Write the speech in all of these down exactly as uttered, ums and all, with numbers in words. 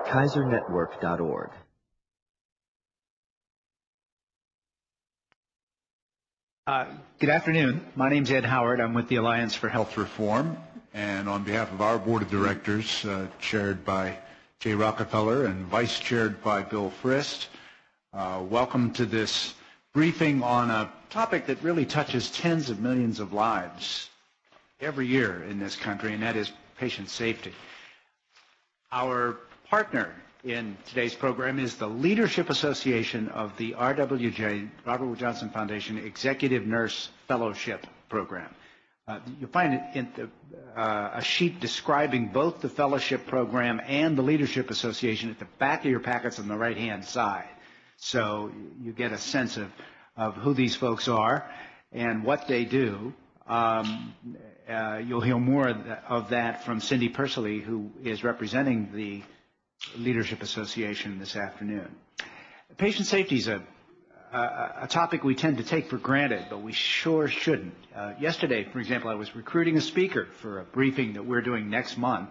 Kaiser Network dot org. Uh, good afternoon. My name's Ed Howard. I'm with the Alliance for Health Reform. And on behalf of our board of directors, uh, chaired by Jay Rockefeller and vice chaired by Bill Frist, uh, welcome to this briefing on a topic that really touches tens of millions of lives every year in this country, and that is patient safety. Our partner in today's program is the Leadership Association of the R W J, Robert Wood Johnson Foundation Executive Nurse Fellowship Program. Uh, you'll find it in the, uh, a sheet describing both the fellowship program and the Leadership Association at the back of your packets on the right-hand side. So you get a sense of, of who these folks are and what they do. Um, uh, you'll hear more of that from Cindy Persily, who is representing the Leadership Association this afternoon. Patient safety is a Uh, a topic we tend to take for granted, but we sure shouldn't. Uh, yesterday, for example, I was recruiting a speaker for a briefing that we're doing next month,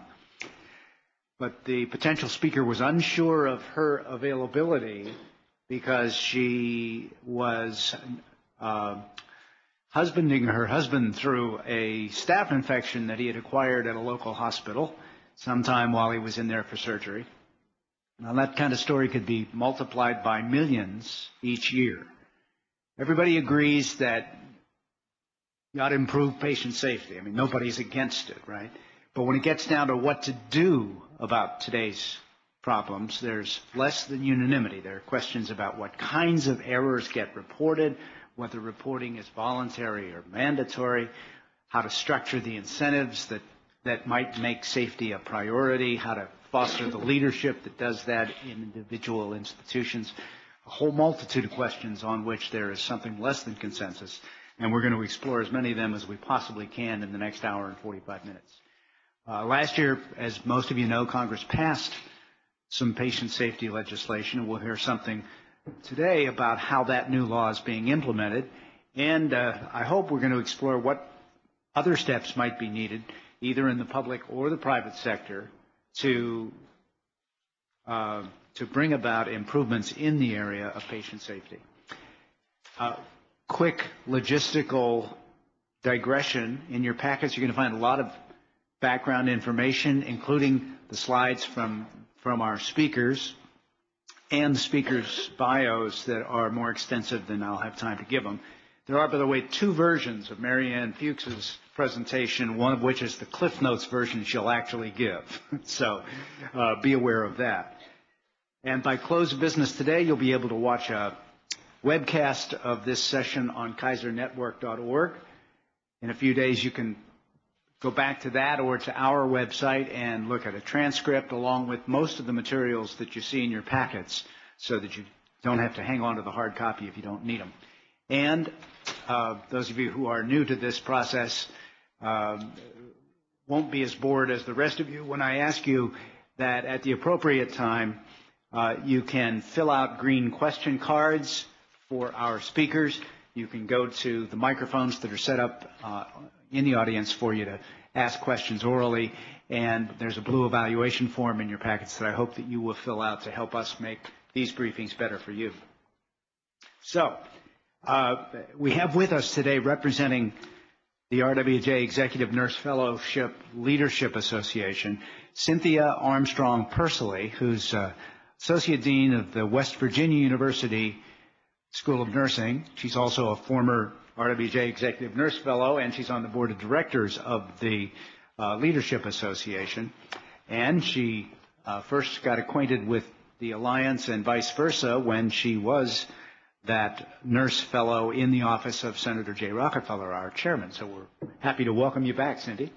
but the potential speaker was unsure of her availability because she was uh, husbanding her husband through a staph infection that he had acquired at a local hospital sometime while he was in there for surgery. Now, that kind of story could be multiplied by millions each year. Everybody agrees that you ought to improve patient safety. I mean, nobody's against it, right? But when it gets down to what to do about today's problems, there's less than unanimity. There are questions about what kinds of errors get reported, whether reporting is voluntary or mandatory, how to structure the incentives that, that might make safety a priority, how to foster the leadership that does that in individual institutions, a whole multitude of questions on which there is something less than consensus, and we're going to explore as many of them as we possibly can in the next hour and forty-five minutes. Uh, last year, as most of you know, Congress passed some patient safety legislation, and we'll hear something today about how that new law is being implemented, and uh, I hope we're going to explore what other steps might be needed, either in the public or the private sector, to uh, to bring about improvements in the area of patient safety. Uh, quick logistical digression. In your packets, you're going to find a lot of background information, including the slides from, from our speakers and the speakers' bios that are more extensive than I'll have time to give them. There are, by the way, two versions of Mary Ann Fuchs's presentation, one of which is the Cliff Notes version she'll actually give. So uh, be aware of that. And by close of business today, you'll be able to watch a webcast of this session on Kaiser Network dot org. In a few days, you can go back to that or to our website and look at a transcript along with most of the materials that you see in your packets so that you don't have to hang on to the hard copy if you don't need them. And uh, those of you who are new to this process um, won't be as bored as the rest of you when I ask you that at the appropriate time uh, you can fill out green question cards for our speakers. You can go to the microphones that are set up uh, in the audience for you to ask questions orally, and there's a blue evaluation form in your packets that I hope that you will fill out to help us make these briefings better for you. So, Uh, we have with us today, representing the R W J Executive Nurse Fellowship Leadership Association, Cynthia Armstrong Persily, who's uh, Associate Dean of the West Virginia University School of Nursing. She's also a former R W J Executive Nurse Fellow, and she's on the board of directors of the uh, Leadership Association. And she uh, first got acquainted with the Alliance and vice versa when she was that nurse fellow in the office of Senator Jay Rockefeller, our chairman. So we're happy to welcome you back, Cindy.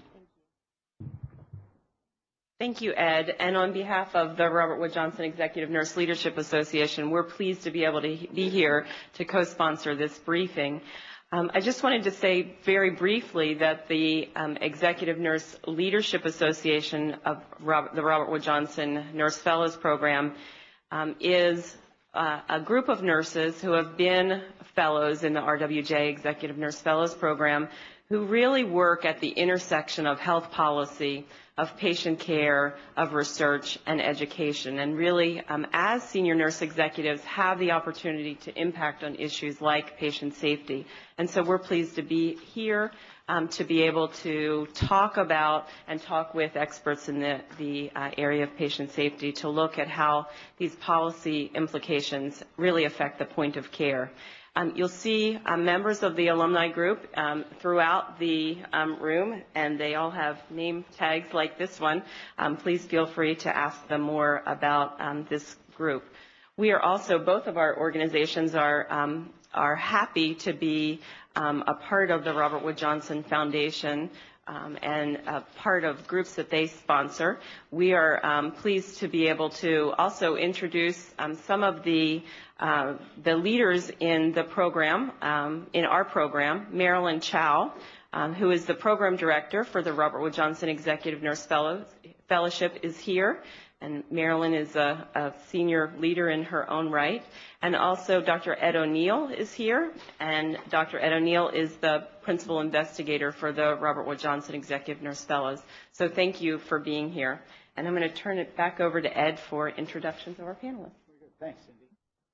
Thank you, Ed. And on behalf of the Robert Wood Johnson Executive Nurse Leadership Association, we're pleased to be able to be here to co-sponsor this briefing. Um, I just wanted to say very briefly that the um, Executive Nurse Leadership Association of Robert, the Robert Wood Johnson Nurse Fellows Program um, is Uh, a group of nurses who have been fellows in the R W J Executive Nurse Fellows Program who really work at the intersection of health policy, of patient care, of research and education, and really, um, as senior nurse executives, have the opportunity to impact on issues like patient safety. And so we're pleased to be here um, to be able to talk about and talk with experts in the, the uh, area of patient safety to look at how these policy implications really affect the point of care. Um, you'll see uh, members of the alumni group um, throughout the um, room, and they all have name tags like this one. Um, please feel free to ask them more about um, this group. We are also, both of our organizations are, um, are happy to be um, a part of the Robert Wood Johnson Foundation Um, and uh, part of groups that they sponsor. We are um, pleased to be able to also introduce um, some of the uh, the leaders in the program, um, in our program. Marilyn Chow, um, who is the program director for the Robert Wood Johnson Executive Nurse Fellows, Fellowship, is here. And Marilyn is a, a senior leader in her own right. And also Doctor Ed O'Neill is here, and Doctor Ed O'Neill is the principal investigator for the Robert Wood Johnson Executive Nurse Fellows. So thank you for being here. And I'm going to turn it back over to Ed for introductions of our panelists. Thanks, Cindy.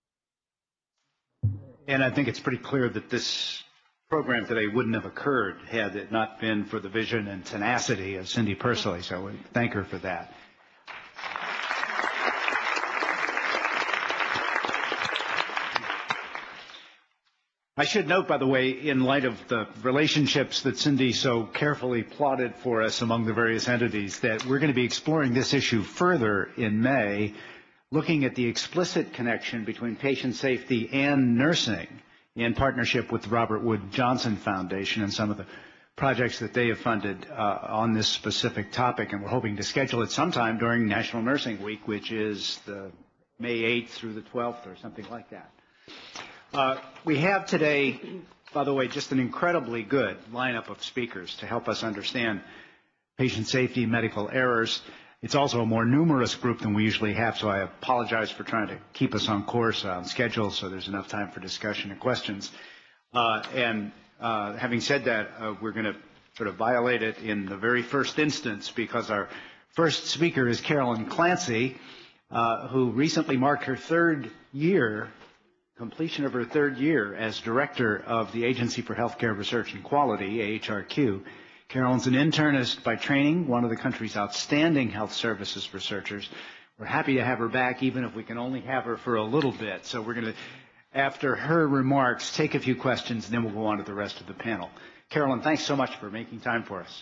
And I think it's pretty clear that this program today wouldn't have occurred had it not been for the vision and tenacity of Cindy Persily. So we thank her for that. I should note, by the way, in light of the relationships that Cindy so carefully plotted for us among the various entities, that we're going to be exploring this issue further in May, looking at the explicit connection between patient safety and nursing in partnership with the Robert Wood Johnson Foundation and some of the projects that they have funded uh, on this specific topic. And we're hoping to schedule it sometime during National Nursing Week, which is the May eighth through the twelfth or something like that. Uh, we have today, by the way, just an incredibly good lineup of speakers to help us understand patient safety, medical errors. It's also a more numerous group than we usually have, so I apologize for trying to keep us on course, on schedule, so there's enough time for discussion and questions. Uh, and uh, having said that, uh, we're going to sort of violate it in the very first instance because our first speaker is Carolyn Clancy, uh, who recently marked her third year completion of her third year as director of the Agency for Healthcare Research and Quality, A H R Q. Carolyn's an internist by training, one of the country's outstanding health services researchers. We're happy to have her back, even if we can only have her for a little bit. So we're going to, after her remarks, take a few questions, and then we'll go on to the rest of the panel. Carolyn, thanks so much for making time for us.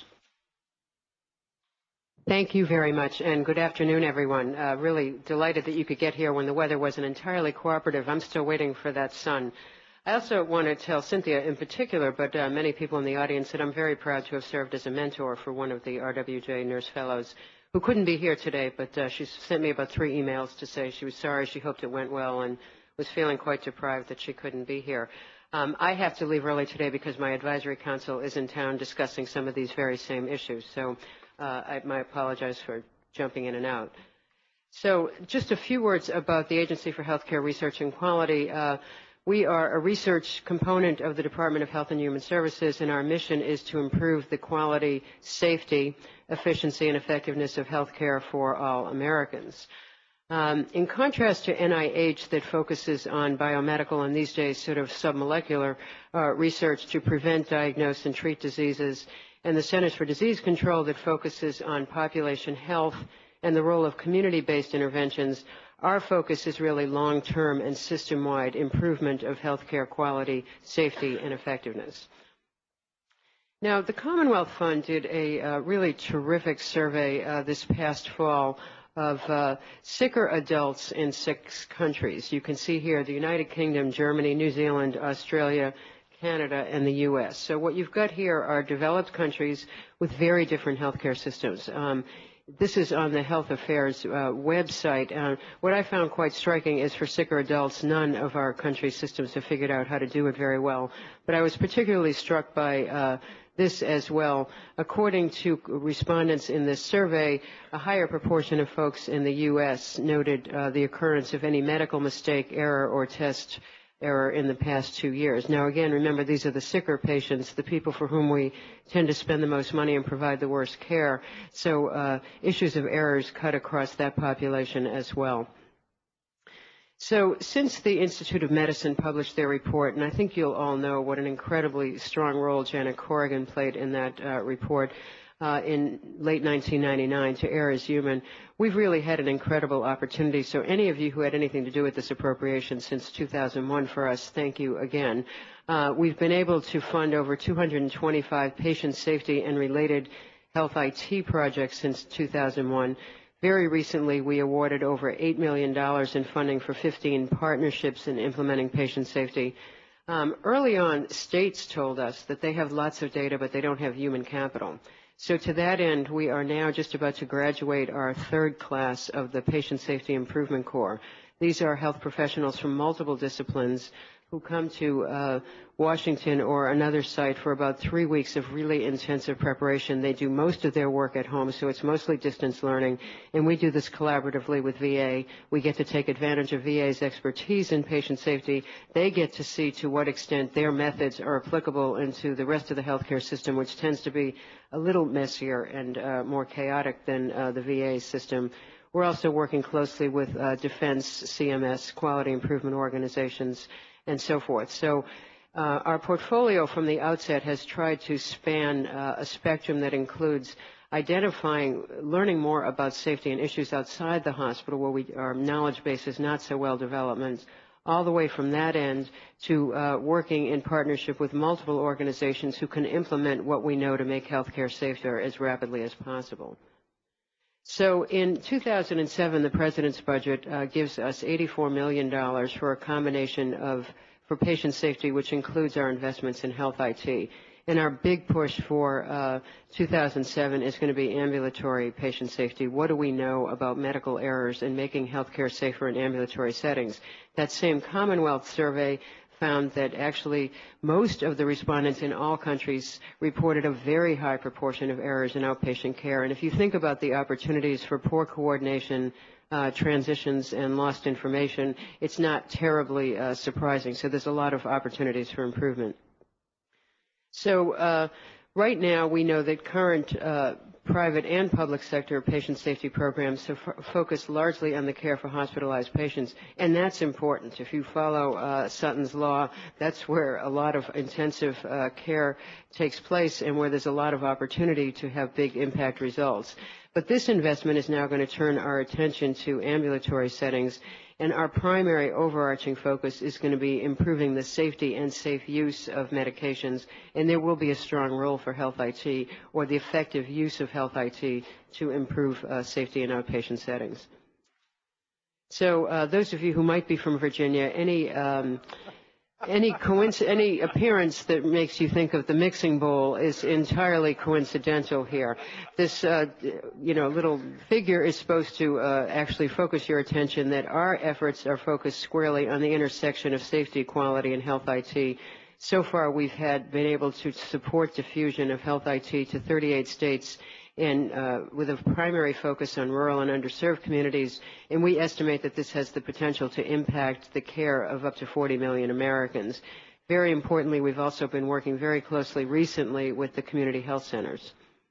Thank you very much, and good afternoon, everyone. Uh, really delighted that you could get here when the weather wasn't entirely cooperative. I'm still waiting for that sun. I also want to tell Cynthia in particular, but uh, many people in the audience, that I'm very proud to have served as a mentor for one of the R W J Nurse Fellows who couldn't be here today, but uh, she sent me about three emails to say she was sorry, she hoped it went well, and was feeling quite deprived that she couldn't be here. Um, I have to leave early today because my advisory council is in town discussing some of these very same issues. So Uh, I, I apologize for jumping in and out. So just a few words about the Agency for Healthcare Research and Quality. Uh, we are a research component of the Department of Health and Human Services, and our mission is to improve the quality, safety, efficiency, and effectiveness of healthcare for all Americans. Um, in contrast to N I H that focuses on biomedical and these days sort of submolecular uh, research to prevent, diagnose, and treat diseases, and the Centers for Disease Control that focuses on population health and the role of community-based interventions, our focus is really long-term and system-wide improvement of healthcare quality, safety, and effectiveness. Now, the Commonwealth Fund did a uh, really terrific survey uh, this past fall of uh, sicker adults in six countries. You can see here the United Kingdom, Germany, New Zealand, Australia, Canada, and the U S. So what you've got here are developed countries with very different healthcare systems. Um, this is on the Health Affairs uh, website. Uh, what I found quite striking is for sicker adults, none of our country's systems have figured out how to do it very well. But I was particularly struck by uh, this as well. According to respondents in this survey, a higher proportion of folks in the U S noted uh, the occurrence of any medical mistake, error, or test error in the past two years. Now, again, remember, these are the sicker patients, the people for whom we tend to spend the most money and provide the worst care. So uh, issues of errors cut across that population as well. So since the Institute of Medicine published their report, and I think you'll all know what an incredibly strong role Janet Corrigan played in that uh, report, Uh, in late nineteen ninety-nine to Err is Human, we've really had an incredible opportunity. So any of you who had anything to do with this appropriation since two thousand one for us, thank you again. Uh, we've been able to fund over two hundred twenty-five patient safety and related health I T projects since two thousand one. Very recently, we awarded over eight million dollars in funding for fifteen partnerships in implementing patient safety. Um, early on, states told us that they have lots of data, but they don't have human capital. So to that end, we are now just about to graduate our third class of the Patient Safety Improvement Corps. These are health professionals from multiple disciplines who come to uh, Washington or another site for about three weeks of really intensive preparation. They do most of their work at home, so it's mostly distance learning, and we do this collaboratively with V A. We get to take advantage of V A's expertise in patient safety. They get to see to what extent their methods are applicable into the rest of the healthcare system, which tends to be a little messier and uh, more chaotic than uh, the V A system. We're also working closely with uh, defense, C M S, quality improvement organizations, and so forth. So uh, our portfolio from the outset has tried to span uh, a spectrum that includes identifying, learning more about safety and issues outside the hospital where we, our knowledge base is not so well developed, all the way from that end to uh, working in partnership with multiple organizations who can implement what we know to make healthcare safer as rapidly as possible. So in two thousand seven, the President's budget uh, gives us eighty-four million dollars for a combination of, for patient safety, which includes our investments in health I T. And our big push for uh, two thousand seven is going to be ambulatory patient safety. What do we know about medical errors and making healthcare safer in ambulatory settings? That same Commonwealth survey found that actually most of the respondents in all countries reported a very high proportion of errors in outpatient care. And if you think about the opportunities for poor coordination, uh, transitions, and lost information, it's not terribly uh, surprising. So there's a lot of opportunities for improvement. So uh, right now we know that current uh, private and public sector patient safety programs have f- focus largely on the care for hospitalized patients, and that's important. If you follow uh, Sutton's law, that's where a lot of intensive uh, care takes place and where there's a lot of opportunity to have big impact results. But this investment is now going to turn our attention to ambulatory settings, and our primary overarching focus is going to be improving the safety and safe use of medications, and there will be a strong role for health I T or the effective use of health I T to improve uh, safety in outpatient settings. So uh, those of you who might be from Virginia, any um, any, coinc- any appearance that makes you think of the mixing bowl is entirely coincidental here. This, uh, you know, little figure is supposed to uh, actually focus your attention that our efforts are focused squarely on the intersection of safety, quality, and health I T. So far, we've had been able to support diffusion of health I T to thirty-eight states, and uh, with a primary focus on rural and underserved communities, and we estimate that this has the potential to impact the care of up to forty million Americans. Very importantly, we've also been working very closely recently with the community health centers.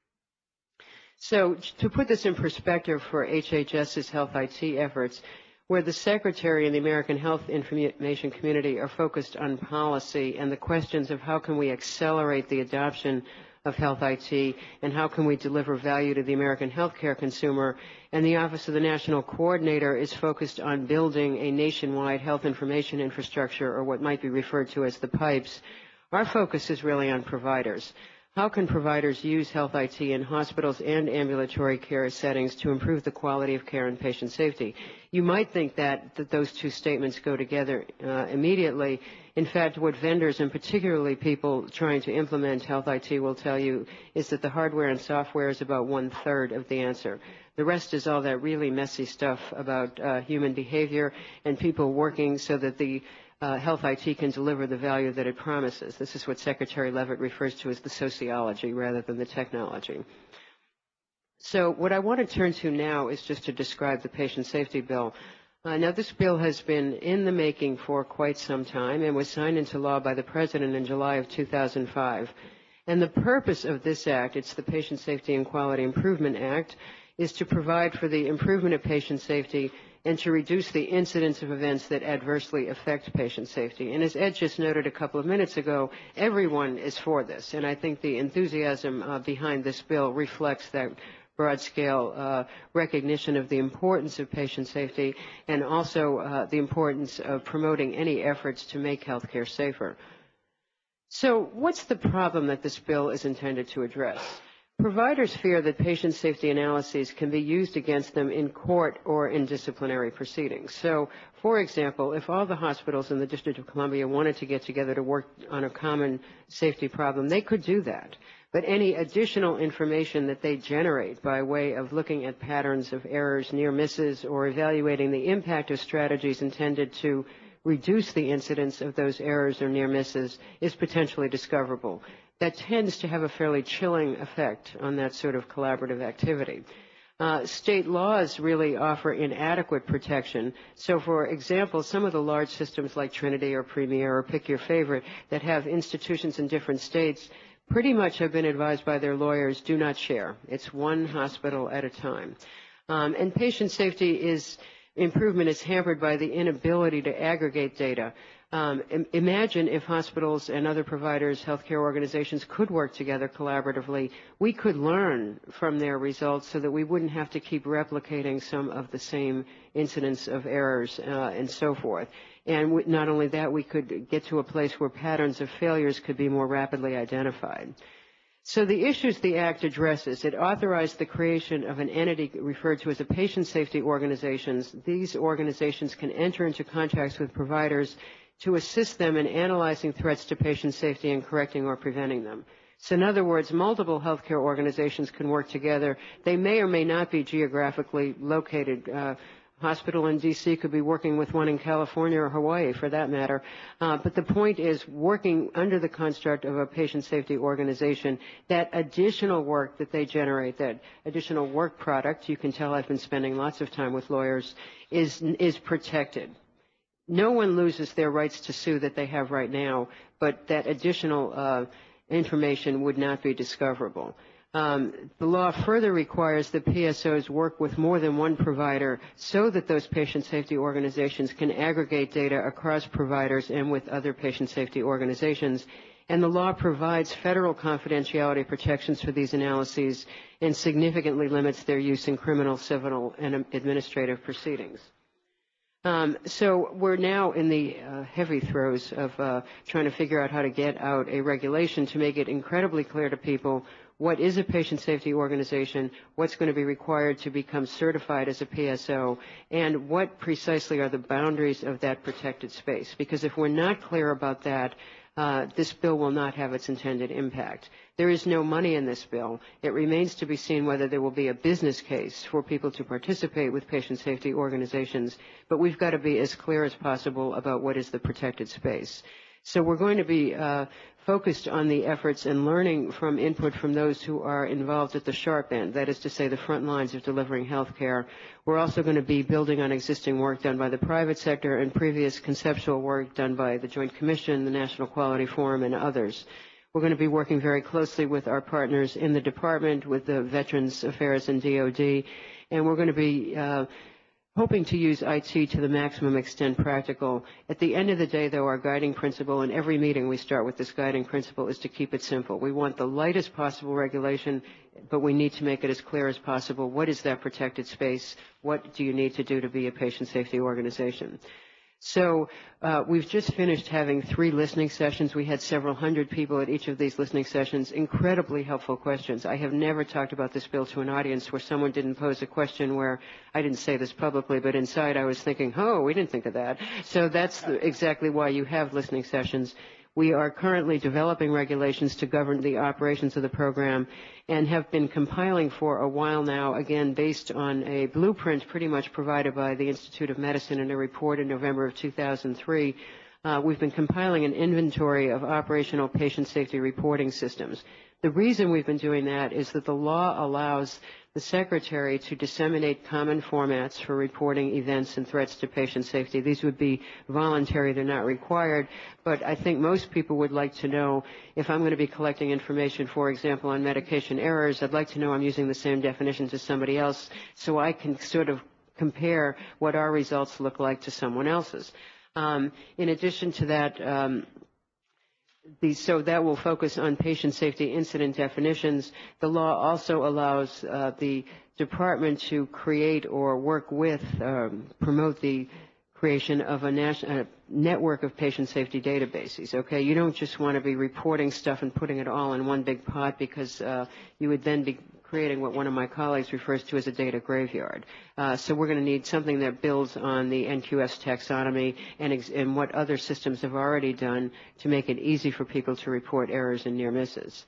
So to put this in perspective for H H S's health I T efforts, where the Secretary and the American Health Information Community are focused on policy and the questions of how can we accelerate the adoption of health I T and how can we deliver value to the American healthcare consumer, and the Office of the National Coordinator is focused on building a nationwide health information infrastructure, or what might be referred to as the PIPES. Our focus is really on providers. How can providers use health I T in hospitals and ambulatory care settings to improve the quality of care and patient safety? You might think that, that those two statements go together uh, immediately. In fact, what vendors and particularly people trying to implement health I T will tell you is that the hardware and software is about one-third of the answer. The rest is all that really messy stuff about uh, human behavior and people working so that the Uh, health I T can deliver the value that it promises. This is what Secretary Leavitt refers to as the sociology rather than the technology. So what I want to turn to now is just to describe the patient safety bill. Uh, now, this bill has been in the making for quite some time and was signed into law by the President in July of two thousand five. And the purpose of this act, it's the Patient Safety and Quality Improvement Act, is to provide for the improvement of patient safety and to reduce the incidence of events that adversely affect patient safety. And as Ed just noted a couple of minutes ago, everyone is for this. And I think the enthusiasm uh, behind this bill reflects that broad-scale uh, recognition of the importance of patient safety and also uh, the importance of promoting any efforts to make healthcare safer. So what's the problem that this bill is intended to address? Providers fear that patient safety analyses can be used against them in court or in disciplinary proceedings. So, for example, if all the hospitals in the District of Columbia wanted to get together to work on a common safety problem, they could do that. But any additional information that they generate by way of looking at patterns of errors, near misses, or evaluating the impact of strategies intended to reduce the incidence of those errors or near misses is potentially discoverable. That tends to have a fairly chilling effect on that sort of collaborative activity. Uh, state laws really offer inadequate protection. So, for example, some of the large systems like Trinity or Premier or pick your favorite that have institutions in different states pretty much have been advised by their lawyers, do not share. It's one hospital at a time. Um, and patient safety is improvement is hampered by the inability to aggregate data. Um, imagine if hospitals and other providers, healthcare organizations could work together collaboratively. We could learn from their results so that we wouldn't have to keep replicating some of the same incidents of errors uh, and so forth. And we, not only that, we could get to a place where patterns of failures could be more rapidly identified. So the issues the Act addresses, it authorized the creation of an entity referred to as a patient safety organizations. These organizations can enter into contracts with providers to assist them in analyzing threats to patient safety and correcting or preventing them. So in other words, multiple healthcare organizations can work together. They may or may not be geographically located. Uh, hospital in D C could be working with one in California or Hawaii, for that matter. Uh, but the point is, working under the construct of a patient safety organization, that additional work that they generate, that additional work product, you can tell I've been spending lots of time with lawyers, is, is protected. No one loses their rights to sue that they have right now, but that additional uh, information would not be discoverable. Um, the law further requires that P S Os work with more than one provider so that those patient safety organizations can aggregate data across providers and with other patient safety organizations. And the law provides federal confidentiality protections for these analyses and significantly limits their use in criminal, civil, and administrative proceedings. Um, so we're now in the uh, heavy throes of uh, trying to figure out how to get out a regulation to make it incredibly clear to people what is a patient safety organization, what's going to be required to become certified as a P S O, and what precisely are the boundaries of that protected space. Because if we're not clear about that, uh, this bill will not have its intended impact. There is no money in this bill. It remains to be seen whether there will be a business case for people to participate with patient safety organizations, but we've got to be as clear as possible about what is the protected space. So we're going to be uh, focused on the efforts and learning from input from those who are involved at the sharp end, that is to say the front lines of delivering health care. We're also going to be building on existing work done by the private sector and previous conceptual work done by the Joint Commission, the National Quality Forum, and others. We're going to be working very closely with our partners in the department, with the Veterans Affairs and D O D, and we're going to be uh, hoping to use I T to the maximum extent practical. At the end of the day, though, our guiding principle, in every meeting we start with this guiding principle, is to keep it simple. We want the lightest possible regulation, but we need to make it as clear as possible. What is that protected space? What do you need to do to be a patient safety organization? So uh, we've just finished having three listening sessions. We had several hundred people at each of these listening sessions, incredibly helpful questions. I have never talked about this bill to an audience where someone didn't pose a question where I didn't say this publicly, but inside I was thinking, oh, we didn't think of that. So that's the, exactly why you have listening sessions. We are currently developing regulations to govern the operations of the program and have been compiling for a while now, again, based on a blueprint pretty much provided by the Institute of Medicine in a report in November of two thousand three. Uh, we've been compiling an inventory of operational patient safety reporting systems. The reason we've been doing that is that the law allows the Secretary to disseminate common formats for reporting events and threats to patient safety. These would be voluntary, they're not required, but I think most people would like to know if I'm going to be collecting information, for example, on medication errors, I'd like to know I'm using the same definitions as somebody else so I can sort of compare what our results look like to someone else's. Um, in addition to that, um, The, so that will focus on patient safety incident definitions. The law also allows uh, the department to create or work with, um, promote the creation of a, national, a network of patient safety databases. Okay, you don't just want to be reporting stuff and putting it all in one big pot because uh, you would then be creating what one of my colleagues refers to as a data graveyard. Uh, so we're going to need something that builds on the N Q S taxonomy and, ex- and what other systems have already done to make it easy for people to report errors and near misses.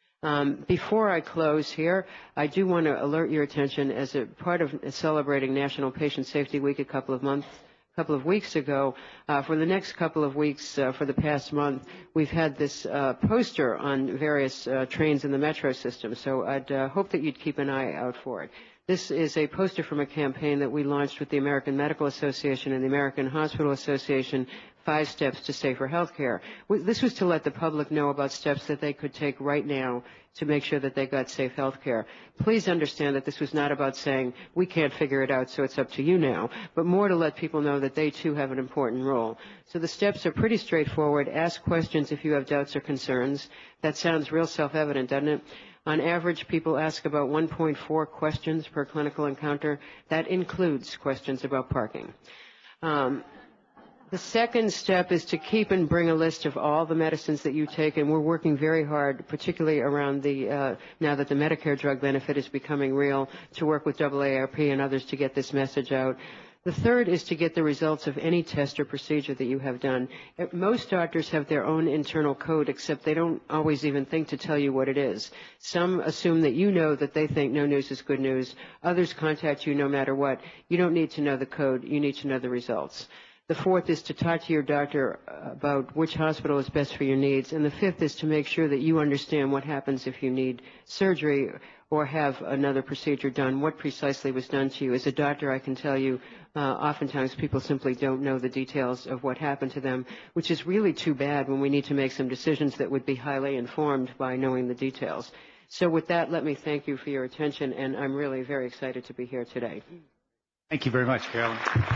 Um, before I close here, I do want to alert your attention as a part of celebrating National Patient Safety Week a couple of months couple of weeks ago. Uh, for the next couple of weeks, uh, for the past month, we've had this uh, poster on various uh, trains in the metro system, so I'd uh, hope that you'd keep an eye out for it. This is a poster from a campaign that we launched with the American Medical Association and the American Hospital Association, Five Steps to Safer Healthcare. This was to let the public know about steps that they could take right now to make sure that they got safe health care. Please understand that this was not about saying, we can't figure it out, so it's up to you now, but more to let people know that they too have an important role. So the steps are pretty straightforward. Ask questions if you have doubts or concerns. That sounds real self-evident, doesn't it? On average, people ask about one point four questions per clinical encounter. That includes questions about parking. Um, The second step is to keep and bring a list of all the medicines that you take, and we're working very hard, particularly around the, uh, now that the Medicare drug benefit is becoming real, to work with A A R P and others to get this message out. The third is to get the results of any test or procedure that you have done. Most doctors have their own internal code, except they don't always even think to tell you what it is. Some assume that you know that they think no news is good news. Others contact you no matter what. You don't need to know the code. You need to know the results. The fourth is to talk to your doctor about which hospital is best for your needs. And the fifth is to make sure that you understand what happens if you need surgery or have another procedure done, what precisely was done to you. As a doctor, I can tell you, uh, oftentimes people simply don't know the details of what happened to them, which is really too bad when we need to make some decisions that would be highly informed by knowing the details. So with that, let me thank you for your attention, and I'm really very excited to be here today. Thank you very much, Carolyn.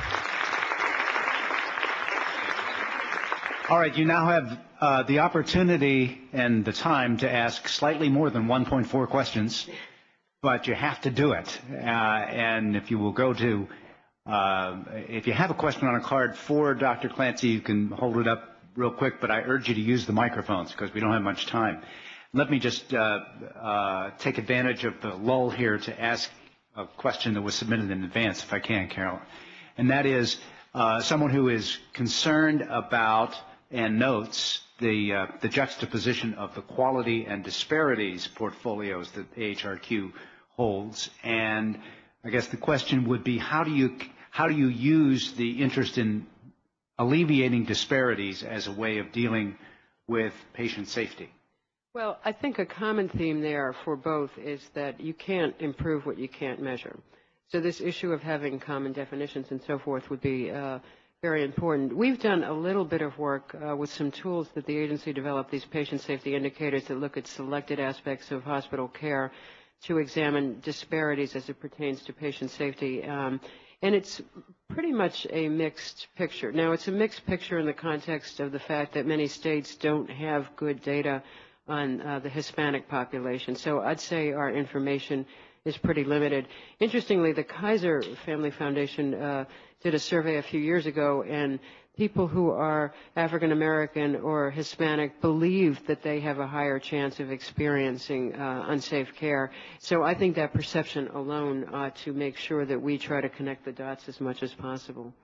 All right, you now have uh, the opportunity and the time to ask slightly more than one point four questions, but you have to do it. Uh, and if you will go to, uh, if you have a question on a card for Doctor Clancy, you can hold it up real quick, but I urge you to use the microphones because we don't have much time. Let me just uh, uh, take advantage of the lull here to ask a question that was submitted in advance, if I can, Carolyn. And that is uh, someone who is concerned about and notes the, uh, the juxtaposition of the quality and disparities portfolios that A H R Q holds. And I guess the question would be, how do you, how do you use the interest in alleviating disparities as a way of dealing with patient safety? Well, I think a common theme there for both is that you can't improve what you can't measure. So this issue of having common definitions and so forth would be uh, very important. We've done a little bit of work uh, with some tools that the agency developed, these patient safety indicators that look at selected aspects of hospital care to examine disparities as it pertains to patient safety. Um, and it's pretty much a mixed picture. Now, it's a mixed picture in the context of the fact that many states don't have good data on uh, the Hispanic population. So I'd say our information is pretty limited. Interestingly, the Kaiser Family Foundation uh, did a survey a few years ago, and people who are African American or Hispanic believe that they have a higher chance of experiencing uh, unsafe care. So I think that perception alone ought to make sure that we try to connect the dots as much as possible.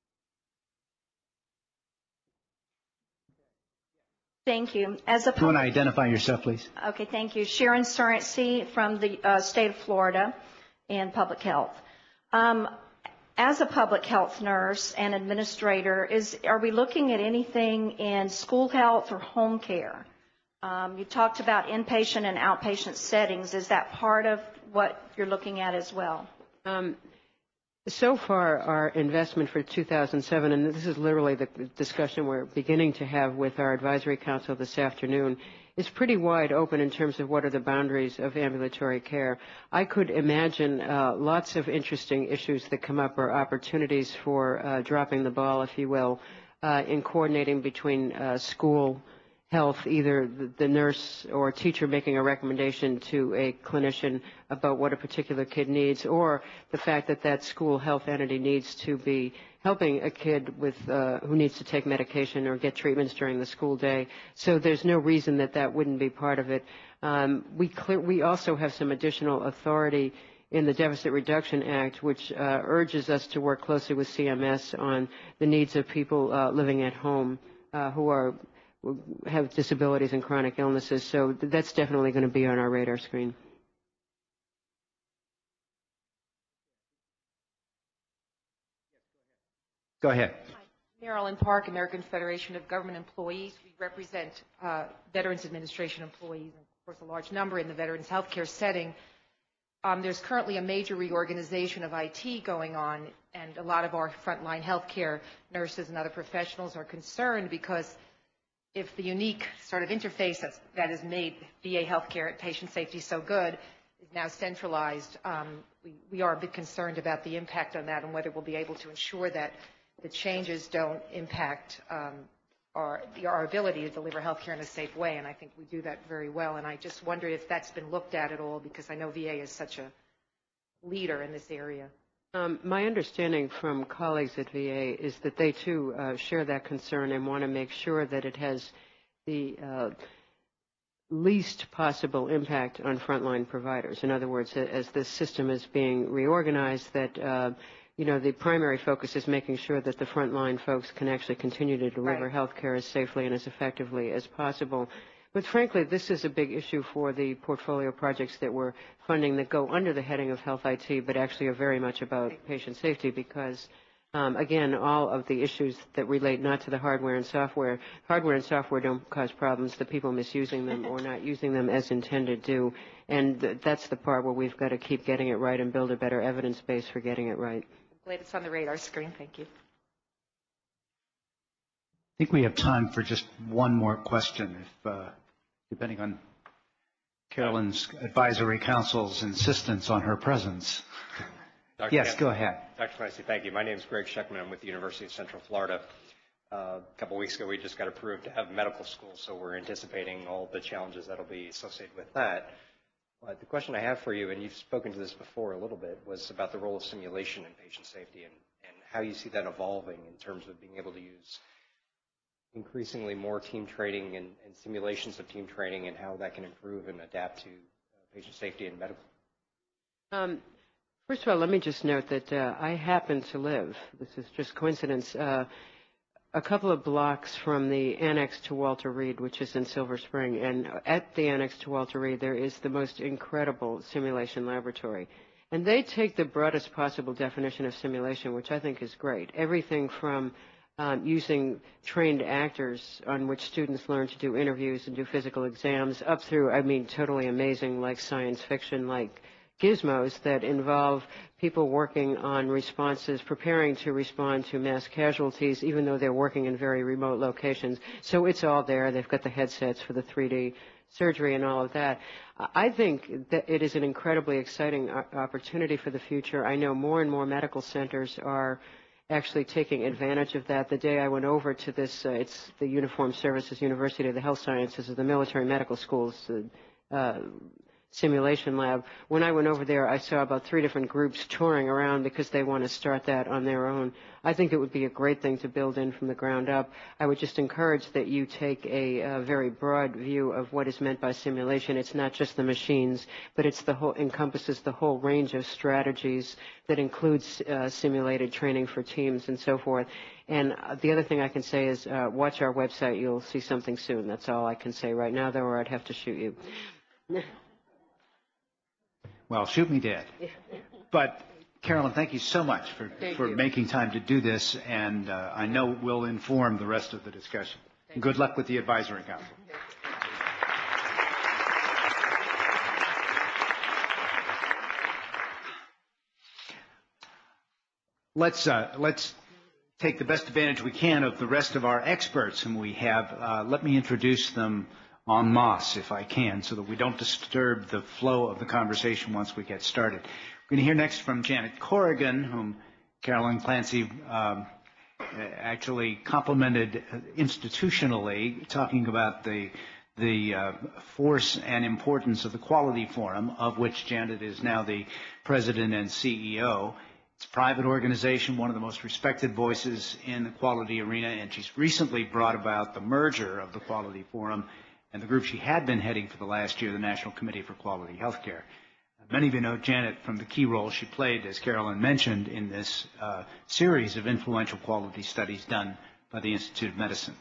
Thank you. As a Do you want to identify yourself, please? Okay, thank you. Sharon Sorency from the uh, state of Florida in public health. Um, as a public health nurse and administrator, is are we looking at anything in school health or home care Um, you talked about inpatient and outpatient settings. Is that part of what you're looking at as well? Um, so far, our investment for two thousand seven, and this is literally the discussion we're beginning to have with our advisory council this afternoon, is pretty wide open in terms of what are the boundaries of ambulatory care. I could imagine uh, lots of interesting issues that come up or opportunities for uh, dropping the ball, if you will, uh, in coordinating between uh, school health, either the nurse or teacher making a recommendation to a clinician about what a particular kid needs, or the fact that that school health entity needs to be helping a kid with uh, who needs to take medication or get treatments during the school day. So there's no reason that that wouldn't be part of it. Um, we clear, we also have some additional authority in the Deficit Reduction Act, which uh, urges us to work closely with C M S on the needs of people uh, living at home uh, who are have disabilities and chronic illnesses. So that's definitely going to be on our radar screen. Go ahead. Hi. Marilyn Park, American Federation of Government Employees. We represent uh, Veterans Administration employees, and of course a large number in the veterans healthcare setting. Um, there's currently a major reorganization of I T going on, and a lot of our frontline healthcare nurses and other professionals are concerned because if the unique sort of interface that's, that has made V A healthcare and patient safety so good is now centralized, um, we, we are a bit concerned about the impact on that and whether we'll be able to ensure that the changes don't impact um, our, our ability to deliver healthcare in a safe way, and I think we do that very well. And I just wonder if that's been looked at at all, because I know V A is such a leader in this area. Um, my understanding from colleagues at V A is that they, too, uh, share that concern and want to make sure that it has the uh, least possible impact on frontline providers. In other words, as this system is being reorganized, that, uh, you know, the primary focus is making sure that the frontline folks can actually continue to deliver Right. health care as safely and as effectively as possible. But frankly, this is a big issue for the portfolio projects that we're funding that go under the heading of health I T, but actually are very much about patient safety because, um, again, all of the issues that relate not to the hardware and software, hardware and software don't cause problems. The people misusing them or not using them as intended do. And th- that's the part where we've got to keep getting it right and build a better evidence base for getting it right. I'm glad it's on the radar screen. Thank you. I think we have time for just one more question, if, uh, depending on Carolyn's advisory council's insistence on her presence. Doctor Yes, Kemp, go ahead. Doctor Clancy, thank you. My name is Greg Scheckman. I'm with the University of Central Florida. Uh, a couple of weeks ago, we just got approved to have medical school, so we're anticipating all the challenges that will be associated with that. But the question I have for you, and you've spoken to this before a little bit, was about the role of simulation in patient safety and, and how you see that evolving in terms of being able to use increasingly more team training and, and simulations of team training and how that can improve and adapt to uh, patient safety and medical. Um, first of all, let me just note that uh, I happen to live, this is just coincidence, uh, a couple of blocks from the annex to Walter Reed, which is in Silver Spring. And at the annex to Walter Reed, there is the most incredible simulation laboratory. And they take the broadest possible definition of simulation, which I think is great. Everything from Um, using trained actors on which students learn to do interviews and do physical exams, up through, I mean, totally amazing, like science fiction, like gizmos that involve people working on responses, preparing to respond to mass casualties, even though they're working in very remote locations. So it's all there. They've got the headsets for the three D surgery and all of that. I think that it is an incredibly exciting opportunity for the future. I know more and more medical centers are actually taking advantage of that. The day I went over to this, uh, it's the Uniformed Services University of the Health Sciences of the Military Medical Schools uh, uh, simulation lab. When I went over there, I saw about three different groups touring around because they want to start that on their own. I think it would be a great thing to build in from the ground up. I would just encourage that you take a, a very broad view of what is meant by simulation. It's not just the machines, but it's the whole, encompasses the whole range of strategies that includes uh, simulated training for teams and so forth. And uh, the other thing I can say is uh, watch our website. You'll see something soon. That's all I can say right now, though, or I'd have to shoot you. Well, shoot me dead. But, Carolyn, thank you so much for, for making time to do this, and uh, I know we'll inform the rest of the discussion. Good luck with the advisory council. let's uh, let's take the best advantage we can of the rest of our experts whom we have. Uh, let me introduce them en masse, if I can, so that we don't disturb the flow of the conversation once we get started. We're going to hear next from Janet Corrigan, whom Carolyn Clancy um, actually complimented institutionally, talking about the the uh, force and importance of the Quality Forum, of which Janet is now the president and C E O. It's a private organization, one of the most respected voices in the quality arena, and she's recently brought about the merger of the Quality Forum and the group she had been heading for the last year, the National Committee for Quality Healthcare. Many of you know Janet from the key role she played, as Carolyn mentioned, in this uh, series of influential quality studies done by the Institute of Medicine.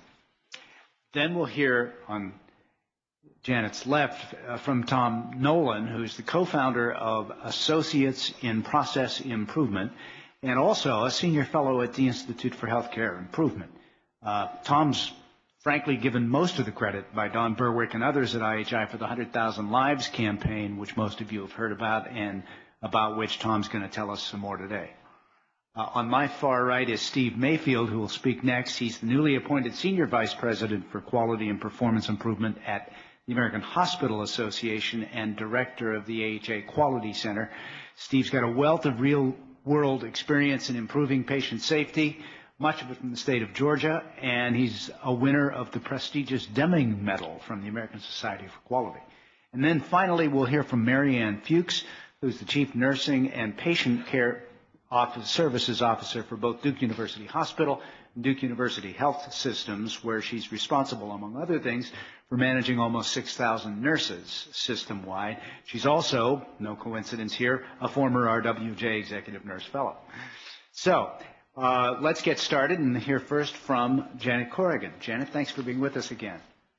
Then we'll hear on Janet's left uh, from Tom Nolan, who's the co-founder of Associates in Process Improvement and also a senior fellow at the Institute for Healthcare Improvement. Uh, Tom's frankly given most of the credit by Don Berwick and others at I H I for the one hundred thousand Lives campaign, which most of you have heard about and about which Tom's going to tell us some more today. Uh, on my far right is Steve Mayfield, who will speak next. He's the newly appointed Senior Vice President for Quality and Performance Improvement at the American Hospital Association and Director of the A H A Quality Center. Steve's got a wealth of real-world experience in improving patient safety, much of it from the state of Georgia, and he's a winner of the prestigious Deming Medal from the American Society for Quality. And then finally, we'll hear from Marianne Fuchs, who's the Chief Nursing and Patient Care Office, Services Officer for both Duke University Hospital and Duke University Health Systems, where she's responsible, among other things, for managing almost six thousand nurses system-wide. She's also, no coincidence here, a former R W J Executive Nurse Fellow. So, uh, let's get started and hear first from Janet Corrigan. Janet, thanks for being with us again.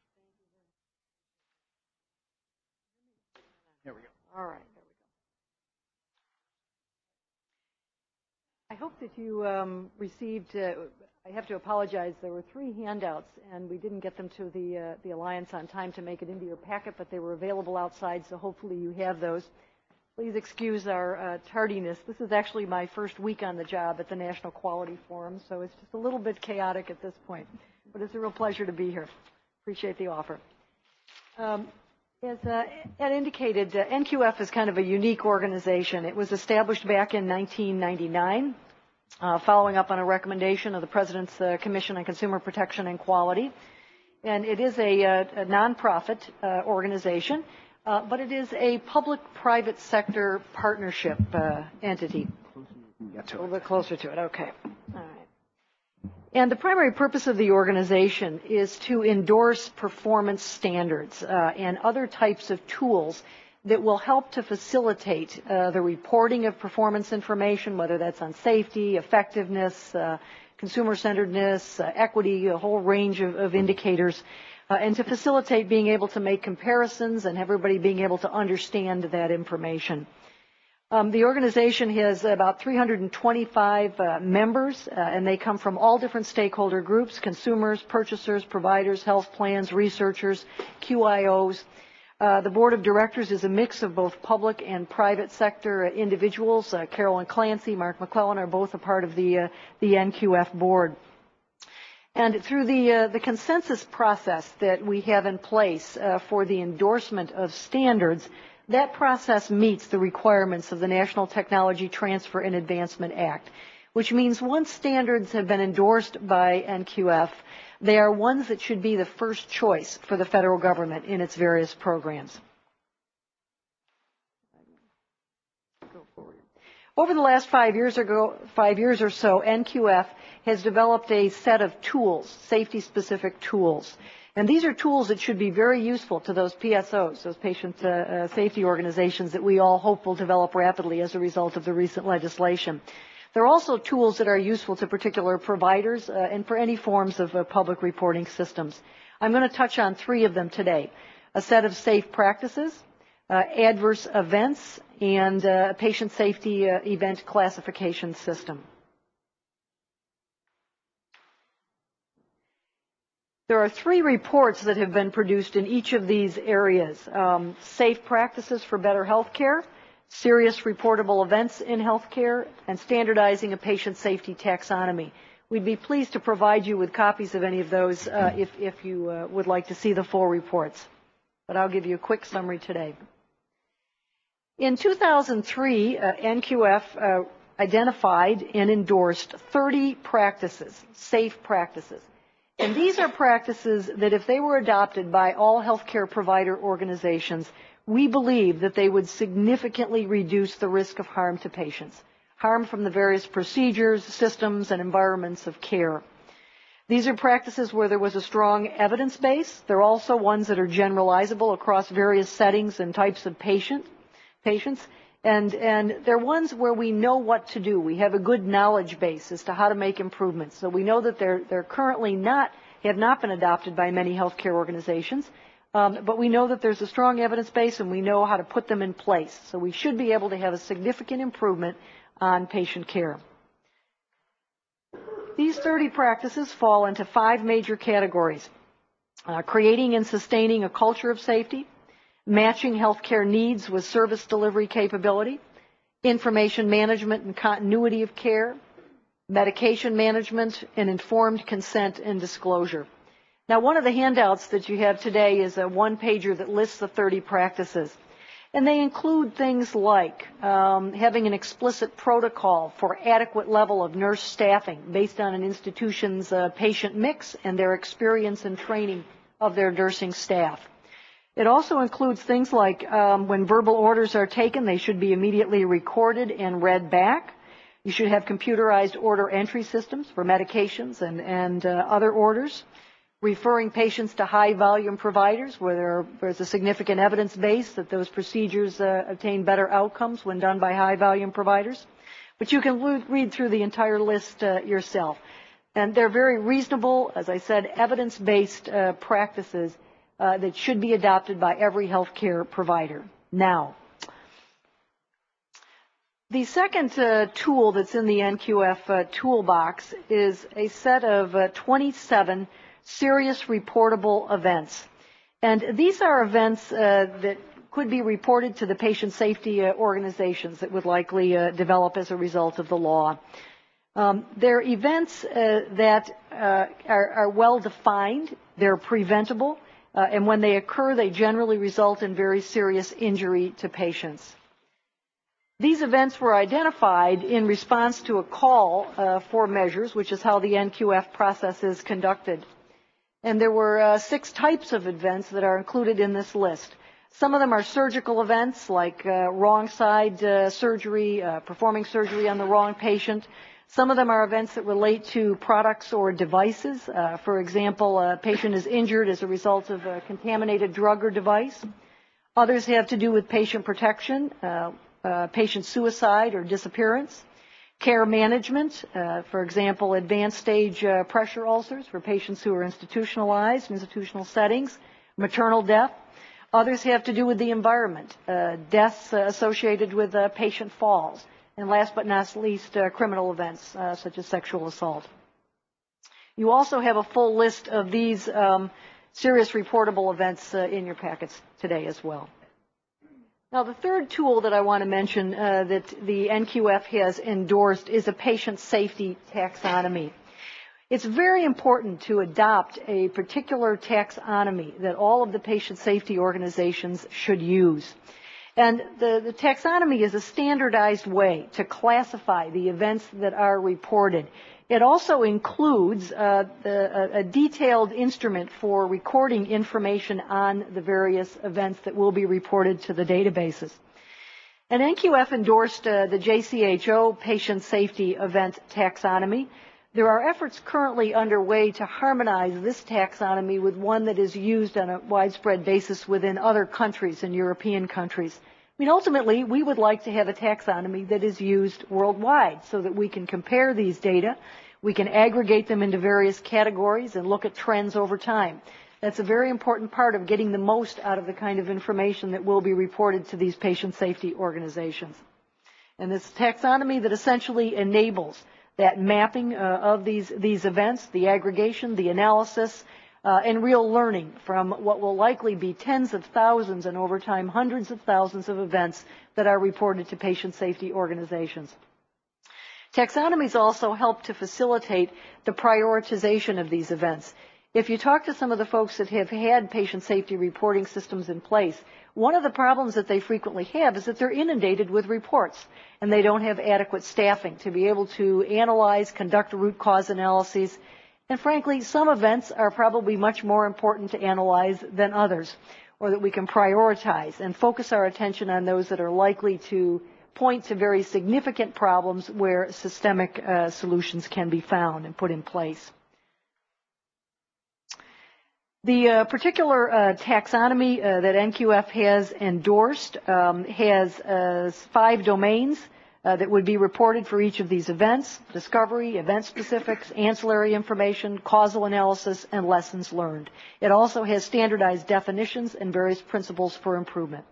There we go. All right, there we go. I hope that you um, received, uh, I have to apologize, there were three handouts and we didn't get them to the, uh, the Alliance on time to make it into your packet, but they were available outside, so hopefully you have those. Please excuse our uh, tardiness. This is actually my first week on the job at the National Quality Forum, so it's just a little bit chaotic at this point, but it's a real pleasure to be here. Appreciate the offer. Um, As uh, Ed indicated, uh, N Q F is kind of a unique organization. It was established back in nineteen ninety-nine, uh, following up on a recommendation of the President's uh, Commission on Consumer Protection and Quality. And it is a, uh, a nonprofit uh, organization, uh, but it is a public-private sector partnership uh, entity. A little bit closer to it. Okay. All right. And the primary purpose of the organization is to endorse performance standards uh, and other types of tools that will help to facilitate uh, the reporting of performance information, whether that's on safety, effectiveness, uh, consumer-centeredness, uh, equity, a whole range of, of indicators, uh, and to facilitate being able to make comparisons and everybody being able to understand that information. Um, the organization has about three hundred twenty-five uh, members, uh, and they come from all different stakeholder groups: consumers, purchasers, providers, health plans, researchers, Q I Os. Uh, the board of directors is a mix of both public and private sector uh, individuals. Uh, Carolyn Clancy, Mark McClellan are both a part of the uh, the N Q F board. And through the uh, the consensus process that we have in place uh, for the endorsement of standards, that process meets the requirements of the National Technology Transfer and Advancement Act, which means once standards have been endorsed by N Q F, they are ones that should be the first choice for the federal government in its various programs. Over the last five years, ago, five years or so, N Q F has developed a set of tools, safety-specific tools. And these are tools that should be very useful to those P S Os, those patient uh, uh, safety organizations that we all hope will develop rapidly as a result of the recent legislation. They're also tools that are useful to particular providers uh, and for any forms of uh, public reporting systems. I'm going to touch on three of them today: a set of safe practices, uh, adverse events, and uh, a patient safety uh, event classification system. There are three reports that have been produced in each of these areas: um, safe practices for better health care, serious reportable events in healthcare, and standardizing a patient safety taxonomy. We'd be pleased to provide you with copies of any of those uh, if, if you uh, would like to see the full reports. But I'll give you a quick summary today. In two thousand three, uh, N Q F uh, identified and endorsed thirty practices, safe practices. And these are practices that if they were adopted by all healthcare provider organizations, we believe that they would significantly reduce the risk of harm to patients, harm from the various procedures, systems, and environments of care. These are practices where there was a strong evidence base. They're also ones that are generalizable across various settings and types of patient, patients. And, and they're ones where we know what to do. We have a good knowledge base as to how to make improvements. So we know that they're, they're currently not, have not been adopted by many healthcare organizations. Um, but we know that there's a strong evidence base and we know how to put them in place. So we should be able to have a significant improvement on patient care. These thirty practices fall into five major categories. Uh, creating and sustaining a culture of safety, matching healthcare needs with service delivery capability, information management and continuity of care, medication management, and informed consent and disclosure. Now, one of the handouts that you have today is a one-pager that lists the thirty practices. And they include things like um, having an explicit protocol for adequate level of nurse staffing based on an institution's uh, patient mix and their experience and training of their nursing staff. It also includes things like um, when verbal orders are taken, they should be immediately recorded and read back. You should have computerized order entry systems for medications and, and uh, other orders. Referring patients to high-volume providers where there, there's a significant evidence base that those procedures uh, obtain better outcomes when done by high-volume providers. But you can lo- read through the entire list uh, yourself. And they're very reasonable, as I said, evidence-based uh, practices uh, that should be adopted by every healthcare provider. Now, the second uh, tool that's in the N Q F uh, toolbox is a set of uh, twenty-seven serious reportable events. And these are events uh, that could be reported to the patient safety uh, organizations that would likely uh, develop as a result of the law. Um, they're events uh, that uh, are, are well defined, they're preventable, uh, and when they occur, they generally result in very serious injury to patients. These events were identified in response to a call uh, for measures, which is how the N Q F process is conducted. And there were uh, six types of events that are included in this list. Some of them are surgical events like uh, wrong side uh, surgery, uh, performing surgery on the wrong patient. Some of them are events that relate to products or devices. Uh, for example, a patient is injured as a result of a contaminated drug or device. Others have to do with patient protection, uh, uh, patient suicide or disappearance. Care management, uh, for example, advanced stage uh, pressure ulcers for patients who are institutionalized, institutional settings, maternal death. Others have to do with the environment, uh, deaths uh, associated with uh, patient falls. And last but not least, uh, criminal events uh, such as sexual assault. You also have a full list of these um, serious reportable events uh, in your packets today as well. Now, the third tool that I want to mention uh, that the N Q F has endorsed is a patient safety taxonomy. It's very important to adopt a particular taxonomy that all of the patient safety organizations should use. And the, the taxonomy is a standardized way to classify the events that are reported. It also includes uh, the, a, a detailed instrument for recording information on the various events that will be reported to the databases. And N Q F endorsed uh, the J C H O Patient Safety Event Taxonomy. There are efforts currently underway to harmonize this taxonomy with one that is used on a widespread basis within other countries and European countries. I mean, ultimately, we would like to have a taxonomy that is used worldwide so that we can compare these data, we can aggregate them into various categories and look at trends over time. That's a very important part of getting the most out of the kind of information that will be reported to these patient safety organizations. And this taxonomy that essentially enables that mapping uh, of these, these events, the aggregation, the analysis, uh, and real learning from what will likely be tens of thousands and over time hundreds of thousands of events that are reported to patient safety organizations. Taxonomies also help to facilitate the prioritization of these events. If you talk to some of the folks that have had patient safety reporting systems in place, one of the problems that they frequently have is that they're inundated with reports and they don't have adequate staffing to be able to analyze, conduct root cause analyses. And frankly, some events are probably much more important to analyze than others, or that we can prioritize and focus our attention on those that are likely to point to very significant problems where systemic uh, solutions can be found and put in place. The uh, particular uh, taxonomy uh, that N Q F has endorsed um, has uh, five domains uh, that would be reported for each of these events: discovery, event specifics, ancillary information, causal analysis, and lessons learned. It also has standardized definitions and various principles for improvement.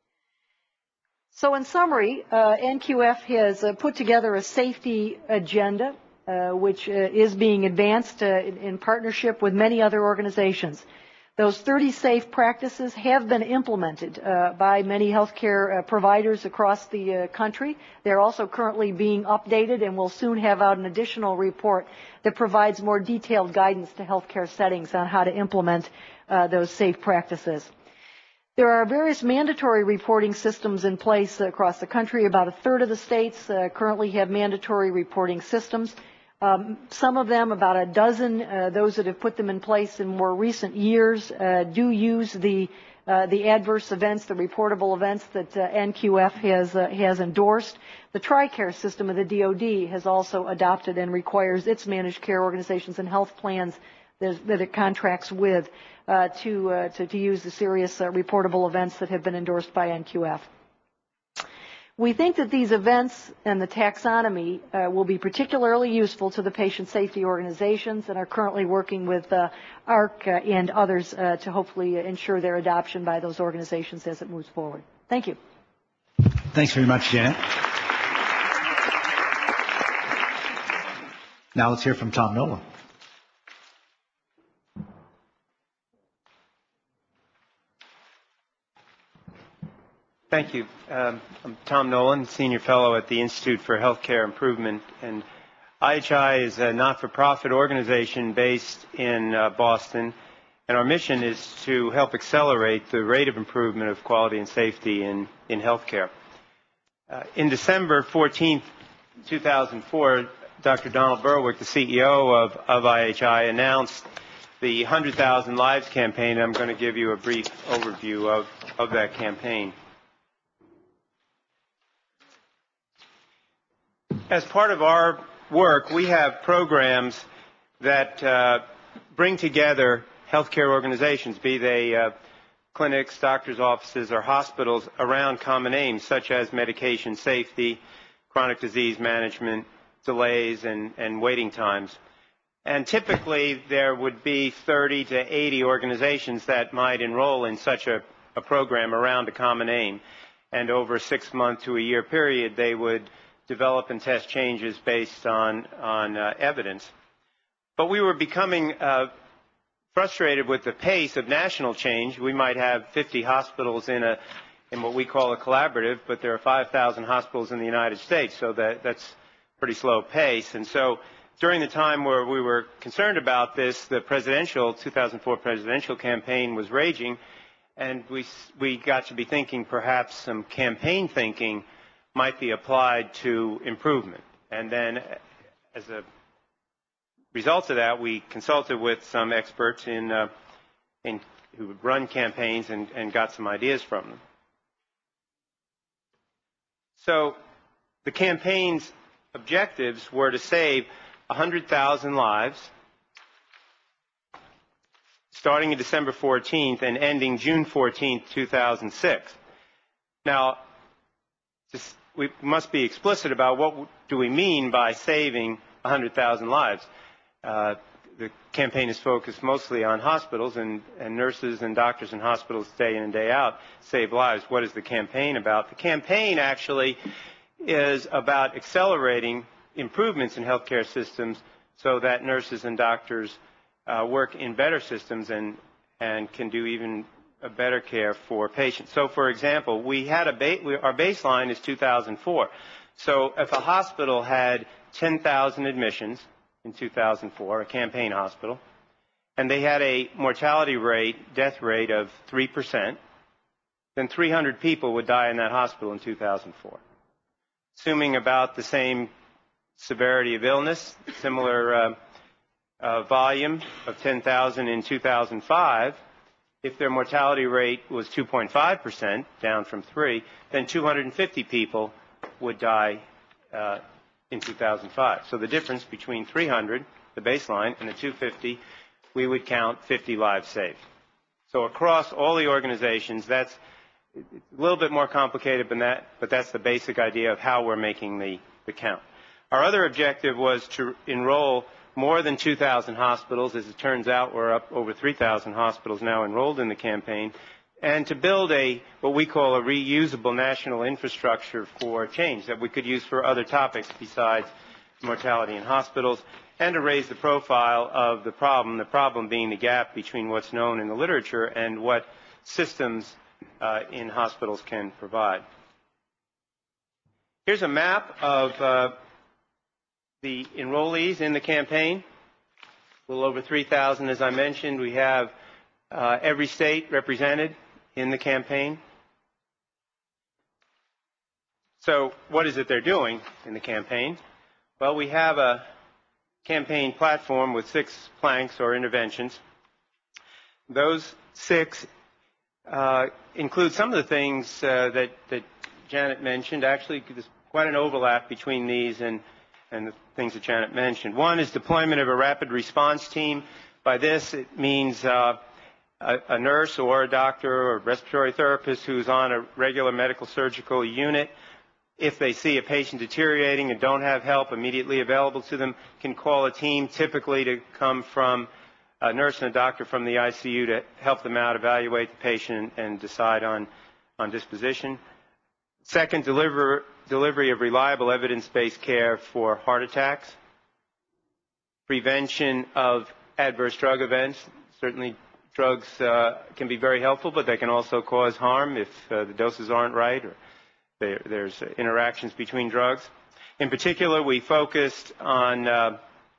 So in summary, uh, N Q F has uh, put together a safety agenda Uh, which uh, is being advanced uh, in, in partnership with many other organizations. Those thirty safe practices have been implemented uh, by many healthcare uh, providers across the uh, country. They're also currently being updated and will soon have out an additional report that provides more detailed guidance to healthcare settings on how to implement uh, those safe practices. There are various mandatory reporting systems in place across the country. About a third of the states uh, currently have mandatory reporting systems. Um, some of them, about a dozen, uh, those that have put them in place in more recent years, uh, do use the uh, the adverse events, the reportable events that uh, N Q F has uh, has endorsed. The TRICARE system of the D O D has also adopted and requires its managed care organizations and health plans that, that it contracts with uh, to, uh, to to use the serious uh, reportable events that have been endorsed by N Q F. We think that these events and the taxonomy uh, will be particularly useful to the patient safety organizations and are currently working with uh, A R C uh, and others uh, to hopefully ensure their adoption by those organizations as it moves forward. Thank you. Thanks very much, Janet. Now let's hear from Tom Nolan. Thank you. Um, I'm Tom Nolan, Senior Fellow at the Institute for Healthcare Improvement, and I H I is a not-for-profit organization based in uh, Boston, and our mission is to help accelerate the rate of improvement of quality and safety in, in healthcare. Uh, in December fourteenth, two thousand four, Doctor Donald Berwick, the C E O of, of I H I, announced the one hundred thousand Lives campaign. I'm going to give you a brief overview of, of that campaign. As part of our work, we have programs that uh, bring together healthcare organizations, be they uh, clinics, doctors' offices, or hospitals, around common aims such as medication safety, chronic disease management, delays, and, and waiting times. And typically, there would be thirty to eighty organizations that might enroll in such a, a program around a common aim. And over a six-month to a year period, they would develop and test changes based on, on uh, evidence. But we were becoming uh, frustrated with the pace of national change. We might have fifty hospitals in, a, in what we call a collaborative, but there are five thousand hospitals in the United States, so that, that's pretty slow pace. And so during the time where we were concerned about this, the presidential, two thousand four presidential campaign was raging, and we, we got to be thinking perhaps some campaign thinking might be applied to improvement. And then as a result of that, we consulted with some experts in, uh, in who would run campaigns and, and got some ideas from them. So the campaign's objectives were to save one hundred thousand lives starting in December fourteenth and ending June fourteenth, two thousand six. Now, just we must be explicit about what do we mean by saving one hundred thousand lives. Uh, the campaign is focused mostly on hospitals, and, and nurses and doctors in hospitals day in and day out save lives. What is the campaign about? The campaign actually is about accelerating improvements in healthcare systems so that nurses and doctors uh, work in better systems and, and can do even a better care for patients. So, for example, we had a ba- we, our baseline is two thousand four. So if a hospital had ten thousand admissions in two thousand four, a campaign hospital, and they had a mortality rate, death rate of three percent, then three hundred people would die in that hospital in two thousand four. Assuming about the same severity of illness, similar uh, uh, volume of ten thousand in two thousand five, if their mortality rate was two point five percent, down from three, then two hundred fifty people would die uh, in two thousand five. So the difference between three hundred, the baseline, and the two hundred fifty, we would count fifty lives saved. So across all the organizations, that's it's a little bit more complicated than that, but that's the basic idea of how we're making the, the count. Our other objective was to enroll more than two thousand hospitals. As it turns out, we're up over three thousand hospitals now enrolled in the campaign, and to build a what we call a reusable national infrastructure for change that we could use for other topics besides mortality in hospitals, and to raise the profile of the problem, the problem being the gap between what's known in the literature and what systems uh, in hospitals can provide. Here's a map of uh, the enrollees in the campaign. A little over three thousand, as I mentioned. We have uh, every state represented in the campaign. So what is it they're doing in the campaign? Well, we have a campaign platform with six planks or interventions. Those six uh, include some of the things uh, that, that Janet mentioned. Actually, there's quite an overlap between these and, and the things that Janet mentioned. One is deployment of a rapid response team. By this, it means uh, a, a nurse or a doctor or a respiratory therapist who's on a regular medical surgical unit. If they see a patient deteriorating and don't have help immediately available to them, can call a team typically to come from a nurse and a doctor from the I C U to help them out, evaluate the patient, and decide on, on disposition. Second, deliver, delivery of reliable evidence-based care for heart attacks. Prevention of adverse drug events. Certainly drugs uh, can be very helpful, but they can also cause harm if uh, the doses aren't right or there, there's interactions between drugs. In particular, we focused on uh,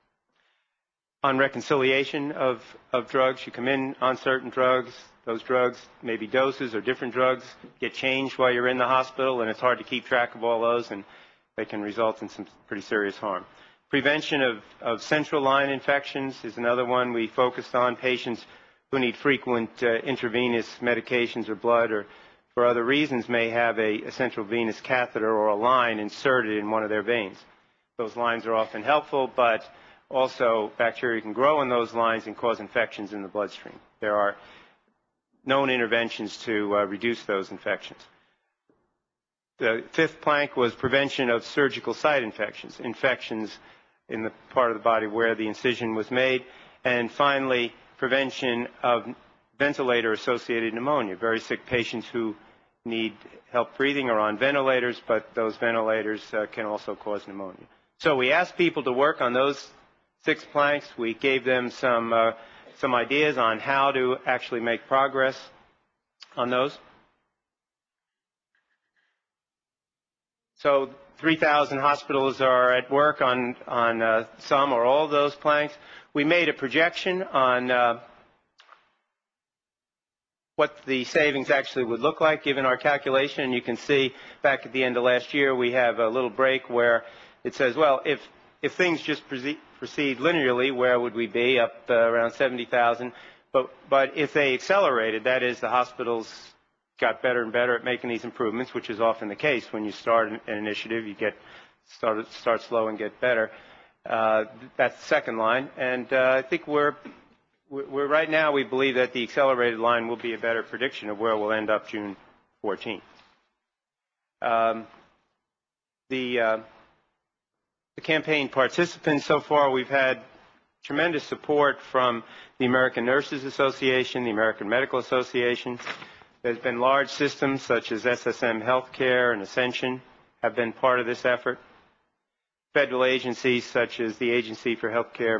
on reconciliation of, of drugs. You come in on certain drugs. Those drugs, maybe doses or different drugs, get changed while you're in the hospital, and it's hard to keep track of all those, and they can result in some pretty serious harm. Prevention of, of central line infections is another one we focused on. Patients who need frequent uh, intravenous medications or blood or for other reasons may have a, a central venous catheter or a line inserted in one of their veins. Those lines are often helpful, but also bacteria can grow in those lines and cause infections in the bloodstream. There are known interventions to uh, reduce those infections. The fifth plank was prevention of surgical site infections, infections in the part of the body where the incision was made. And finally, prevention of ventilator-associated pneumonia, very sick patients who need help breathing are on ventilators, but those ventilators uh, can also cause pneumonia. So we asked people to work on those six planks. We gave them some uh, some ideas on how to actually make progress on those. So three thousand hospitals are at work on, on uh, some or all of those planks. We made a projection on uh, what the savings actually would look like given our calculation. And you can see back at the end of last year, we have a little break where it says, well, if, if things just proceed, proceed linearly, where would we be? Up uh, around seventy thousand. But, but if they accelerated, that is, the hospitals got better and better at making these improvements, which is often the case when you start an, an initiative. You get start, start slow and get better. Uh, that's the second line. And uh, I think we're, we're right now, we believe that the accelerated line will be a better prediction of where we'll end up June fourteenth. Um, the, uh, the campaign participants so far, we've had tremendous support from the American Nurses Association, the American Medical Association. There's been large systems such as S S M Healthcare and Ascension have been part of this effort. Federal agencies such as the Agency for Healthcare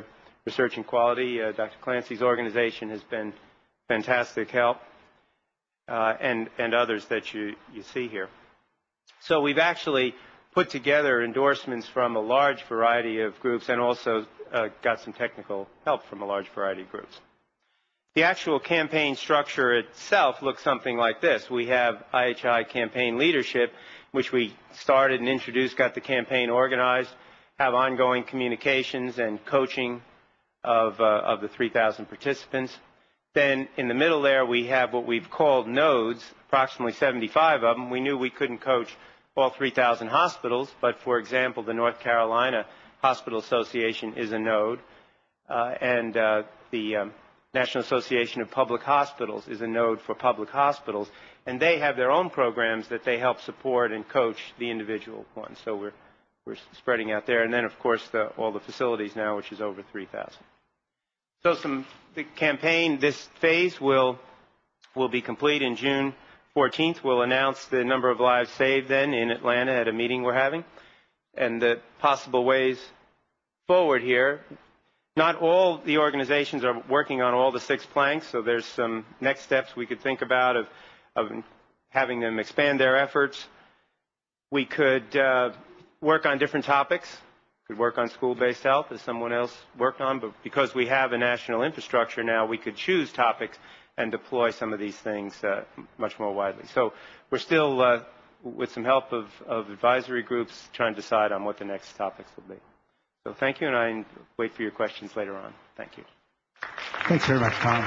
research and quality. Uh, Doctor Clancy's organization has been fantastic help, uh, and, and others that you, you see here. So we've actually put together endorsements from a large variety of groups and also uh, got some technical help from a large variety of groups. The actual campaign structure itself looks something like this. We have I H I campaign leadership, which we started and introduced, got the campaign organized, have ongoing communications and coaching of, uh, of the three thousand participants. Then in the middle there we have what we've called nodes, approximately seventy-five of them. We knew we couldn't coach all three thousand hospitals, but for example, the North Carolina Hospital Association is a node, uh, and uh, the um, National Association of Public Hospitals is a node for public hospitals, and they have their own programs that they help support and coach the individual ones. So we're, we're spreading out there. And then, of course, the, all the facilities now, which is over three thousand. So some, the campaign, this phase will, will be complete in June fourteenth. We'll announce the number of lives saved then in Atlanta at a meeting we're having, and the possible ways forward here. Not all the organizations are working on all the six planks, so there's some next steps we could think about of, of having them expand their efforts. We could uh, work on different topics. Could work on school-based health, as someone else worked on, but because we have a national infrastructure now, we could choose topics and deploy some of these things uh, much more widely. So we're still, uh, with some help of, of advisory groups, trying to decide on what the next topics will be. So thank you, and I wait for your questions later on. Thank you. Thanks very much, Tom.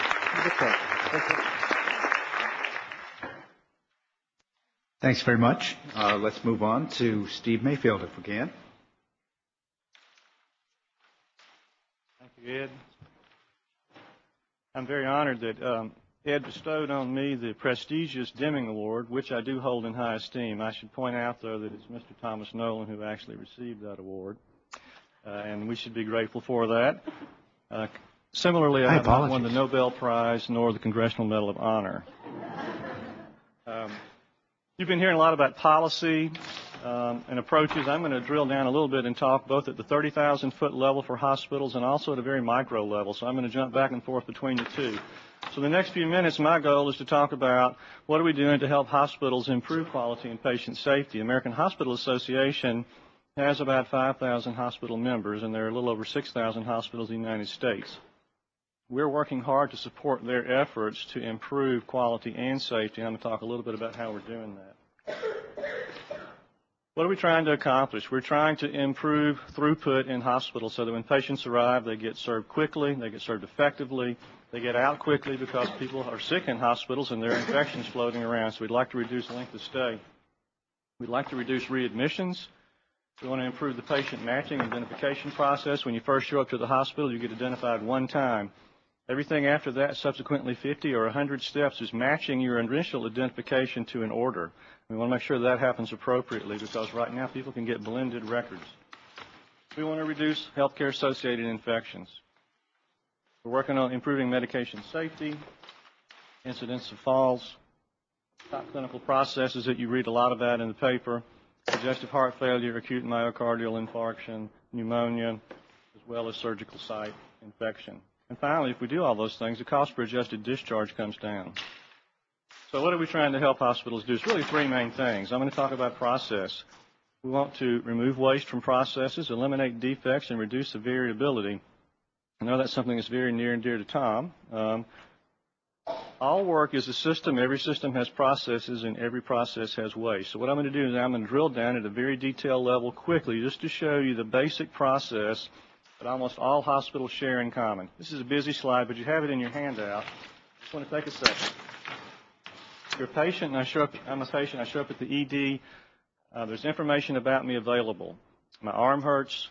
Thanks very much. Uh, let's move on to Steve Mayfield, if we can. Thank you, Ed. I'm very honored that um, Ed bestowed on me the prestigious Deming Award, which I do hold in high esteem. I should point out, though, that it's Mister Thomas Nolan who actually received that award. Uh, and we should be grateful for that. Uh, similarly, I, I have not won the Nobel Prize nor the Congressional Medal of Honor. Um, you've been hearing a lot about policy um, and approaches. I'm going to drill down a little bit and talk both at the thirty thousand foot level for hospitals and also at a very micro level. So I'm going to jump back and forth between the two. So the next few minutes, my goal is to talk about what are we doing to help hospitals improve quality and patient safety. American Hospital Association has about five thousand hospital members, and there are a little over six thousand hospitals in the United States. We're working hard to support their efforts to improve quality and safety. I'm going to talk a little bit about how we're doing that. What are we trying to accomplish? We're trying to improve throughput in hospitals so that when patients arrive, they get served quickly, they get served effectively, they get out quickly because people are sick in hospitals and there are infections floating around, so we'd like to reduce length of stay. We'd like to reduce readmissions. We want to improve the patient matching and identification process. When you first show up to the hospital, you get identified one time. Everything after that, subsequently fifty or one hundred steps, is matching your initial identification to an order. We want to make sure that happens appropriately because right now people can get blended records. We want to reduce healthcare-associated infections. We're working on improving medication safety, incidence of falls, top clinical processes that you read a lot about in the paper, congestive heart failure, acute myocardial infarction, pneumonia, as well as surgical site infection. And finally, if we do all those things, the cost per adjusted discharge comes down. So what are we trying to help hospitals do? It's really three main things. I'm going to talk about process. We want to remove waste from processes, eliminate defects, and reduce the variability. I know that's something that's very near and dear to Tom. Um, All work is a system. Every system has processes, and every process has waste. So what I'm going to do is I'm going to drill down at a very detailed level quickly just to show you the basic process that almost all hospitals share in common. This is a busy slide, but you have it in your handout. I just want to take a second. If you're a patient, and I show up, I'm a patient, I show up at the E D, uh, there's information about me available. My arm hurts.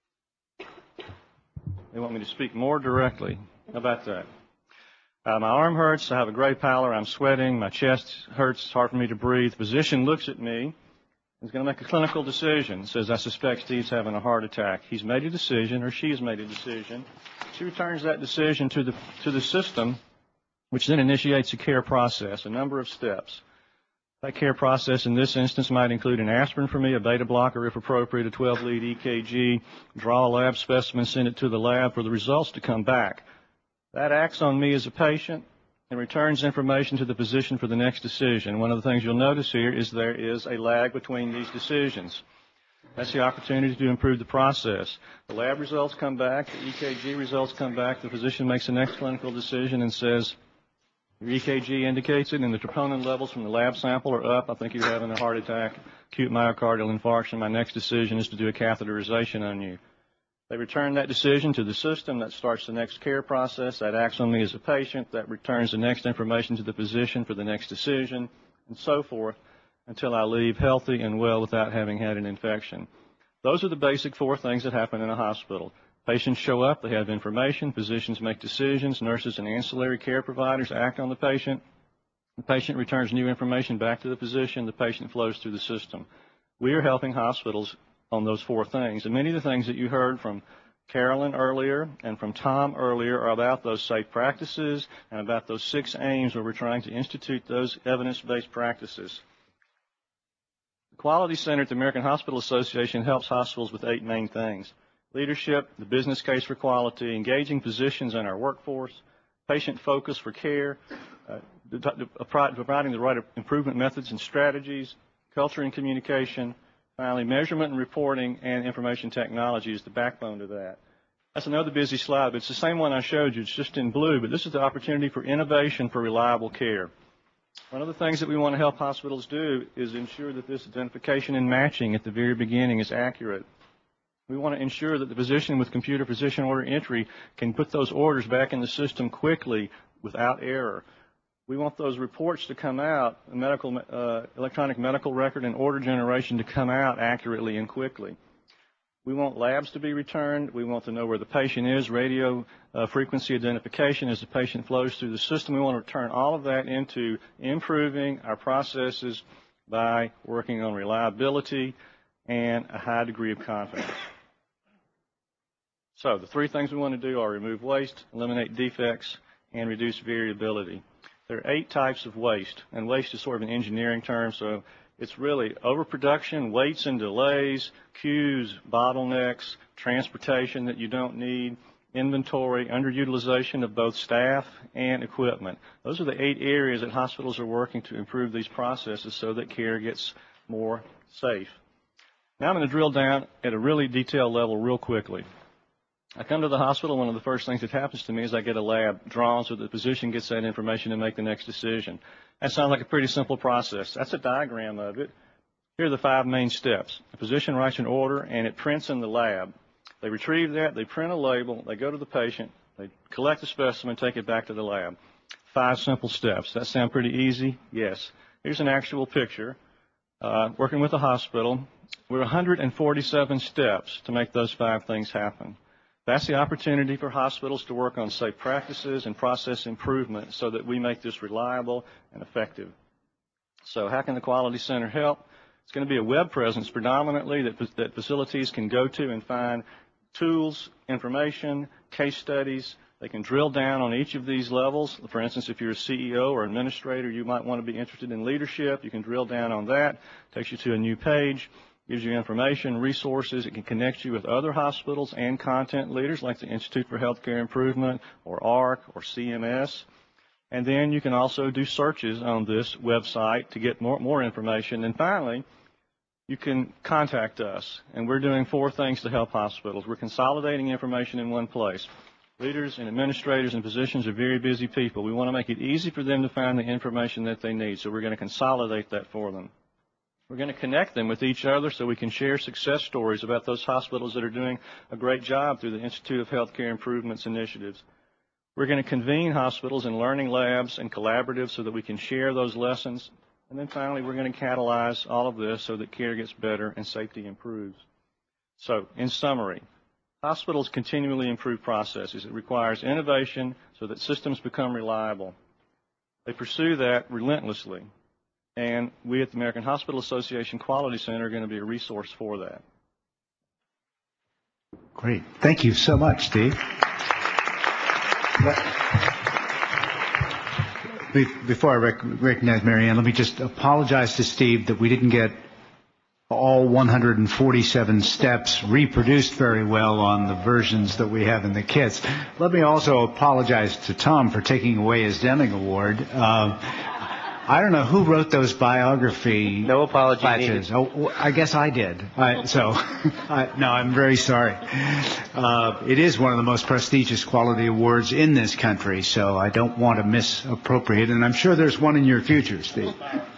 They want me to speak more directly. How about that? Uh, my arm hurts, I have a gray pallor, I'm sweating, my chest hurts, it's hard for me to breathe. The physician looks at me, he's going to make a clinical decision. Says, I suspect Steve's having a heart attack. He's made a decision, or she has made a decision. She returns that decision to the, to the system, which then initiates a care process, a number of steps. That care process in this instance might include an aspirin for me, a beta blocker if appropriate, a twelve lead E K G, draw a lab specimen, send it to the lab for the results to come back. That acts on me as a patient and returns information to the physician for the next decision. One of the things you'll notice here is there is a lag between these decisions. That's the opportunity to improve the process. The lab results come back, the E K G results come back, the physician makes the next clinical decision and says, your E K G indicates it, and the troponin levels from the lab sample are up. I think you're having a heart attack, acute myocardial infarction. My next decision is to do a catheterization on you. They return that decision to the system. That starts the next care process. That acts on me as a patient. That returns the next information to the physician for the next decision, and so forth, until I leave healthy and well without having had an infection. Those are the basic four things that happen in a hospital. Patients show up, they have information, physicians make decisions, nurses and ancillary care providers act on the patient. The patient returns new information back to the physician, the patient flows through the system. We are helping hospitals on those four things. And many of the things that you heard from Carolyn earlier and from Tom earlier are about those safe practices and about those six aims where we're trying to institute those evidence-based practices. The Quality Center at the American Hospital Association helps hospitals with eight main things: leadership, the business case for quality, engaging physicians in our workforce, patient focus for care, uh, providing the right improvement methods and strategies, culture and communication, finally measurement and reporting, and information technology is the backbone to that. That's another busy slide, but it's the same one I showed you. It's just in blue, but this is the opportunity for innovation for reliable care. One of the things that we want to help hospitals do is ensure that this identification and matching at the very beginning is accurate. We want to ensure that the physician with computer physician order entry can put those orders back in the system quickly without error. We want those reports to come out, medical, uh, electronic medical record and order generation to come out accurately and quickly. We want labs to be returned. We want to know where the patient is, radio uh, frequency identification as the patient flows through the system. We want to turn all of that into improving our processes by working on reliability and a high degree of confidence. So the three things we want to do are remove waste, eliminate defects, and reduce variability. There are eight types of waste, and waste is sort of an engineering term, so it's really overproduction, waits and delays, queues, bottlenecks, transportation that you don't need, inventory, underutilization of both staff and equipment. Those are the eight areas that hospitals are working to improve these processes so that care gets more safe. Now I'm going to drill down at a really detailed level real quickly. I come to the hospital, one of the first things that happens to me is I get a lab drawn so the physician gets that information to make the next decision. That sounds like a pretty simple process. That's a diagram of it. Here are the five main steps. The physician writes an order and it prints in the lab. They retrieve that, they print a label, they go to the patient, they collect the specimen, take it back to the lab. Five simple steps. That sound pretty easy? Yes. Here's an actual picture. Uh, working with a hospital, we're one hundred forty-seven steps to make those five things happen. That's the opportunity for hospitals to work on safe practices and process improvement so that we make this reliable and effective. So how can the Quality Center help? It's going to be a web presence predominantly that, that facilities can go to and find tools, information, case studies. They can drill down on each of these levels. For instance, if you're a C E O or administrator, you might want to be interested in leadership. You can drill down on that. It takes you to a new page. Gives you information, resources. It can connect you with other hospitals and content leaders like the Institute for Healthcare Improvement or A R C or C M S. And then you can also do searches on this website to get more, more information. And finally, you can contact us. And we're doing four things to help hospitals. We're consolidating information in one place. Leaders and administrators and physicians are very busy people. We want to make it easy for them to find the information that they need. So we're going to consolidate that for them. We're going to connect them with each other so we can share success stories about those hospitals that are doing a great job through the Institute of Healthcare Improvements initiatives. We're going to convene hospitals and learning labs and collaboratives so that we can share those lessons. And then finally, we're going to catalyze all of this so that care gets better and safety improves. So, in summary, hospitals continually improve processes. It requires innovation so that systems become reliable. They pursue that relentlessly. And we at the American Hospital Association Quality Center are going to be a resource for that. Great. Thank you so much, Steve. Before I rec- recognize Mary Ann, let me just apologize to Steve that we didn't get all one hundred forty-seven steps reproduced very well on the versions that we have in the kits. Let me also apologize to Tom for taking away his Deming Award. Uh, I don't know who wrote those biography. No apology batches. needed. Oh, I guess I did. I, so, I, no, I'm very sorry. Uh, it is one of the most prestigious quality awards in this country, so I don't want to misappropriate, and I'm sure there's one in your future, Steve.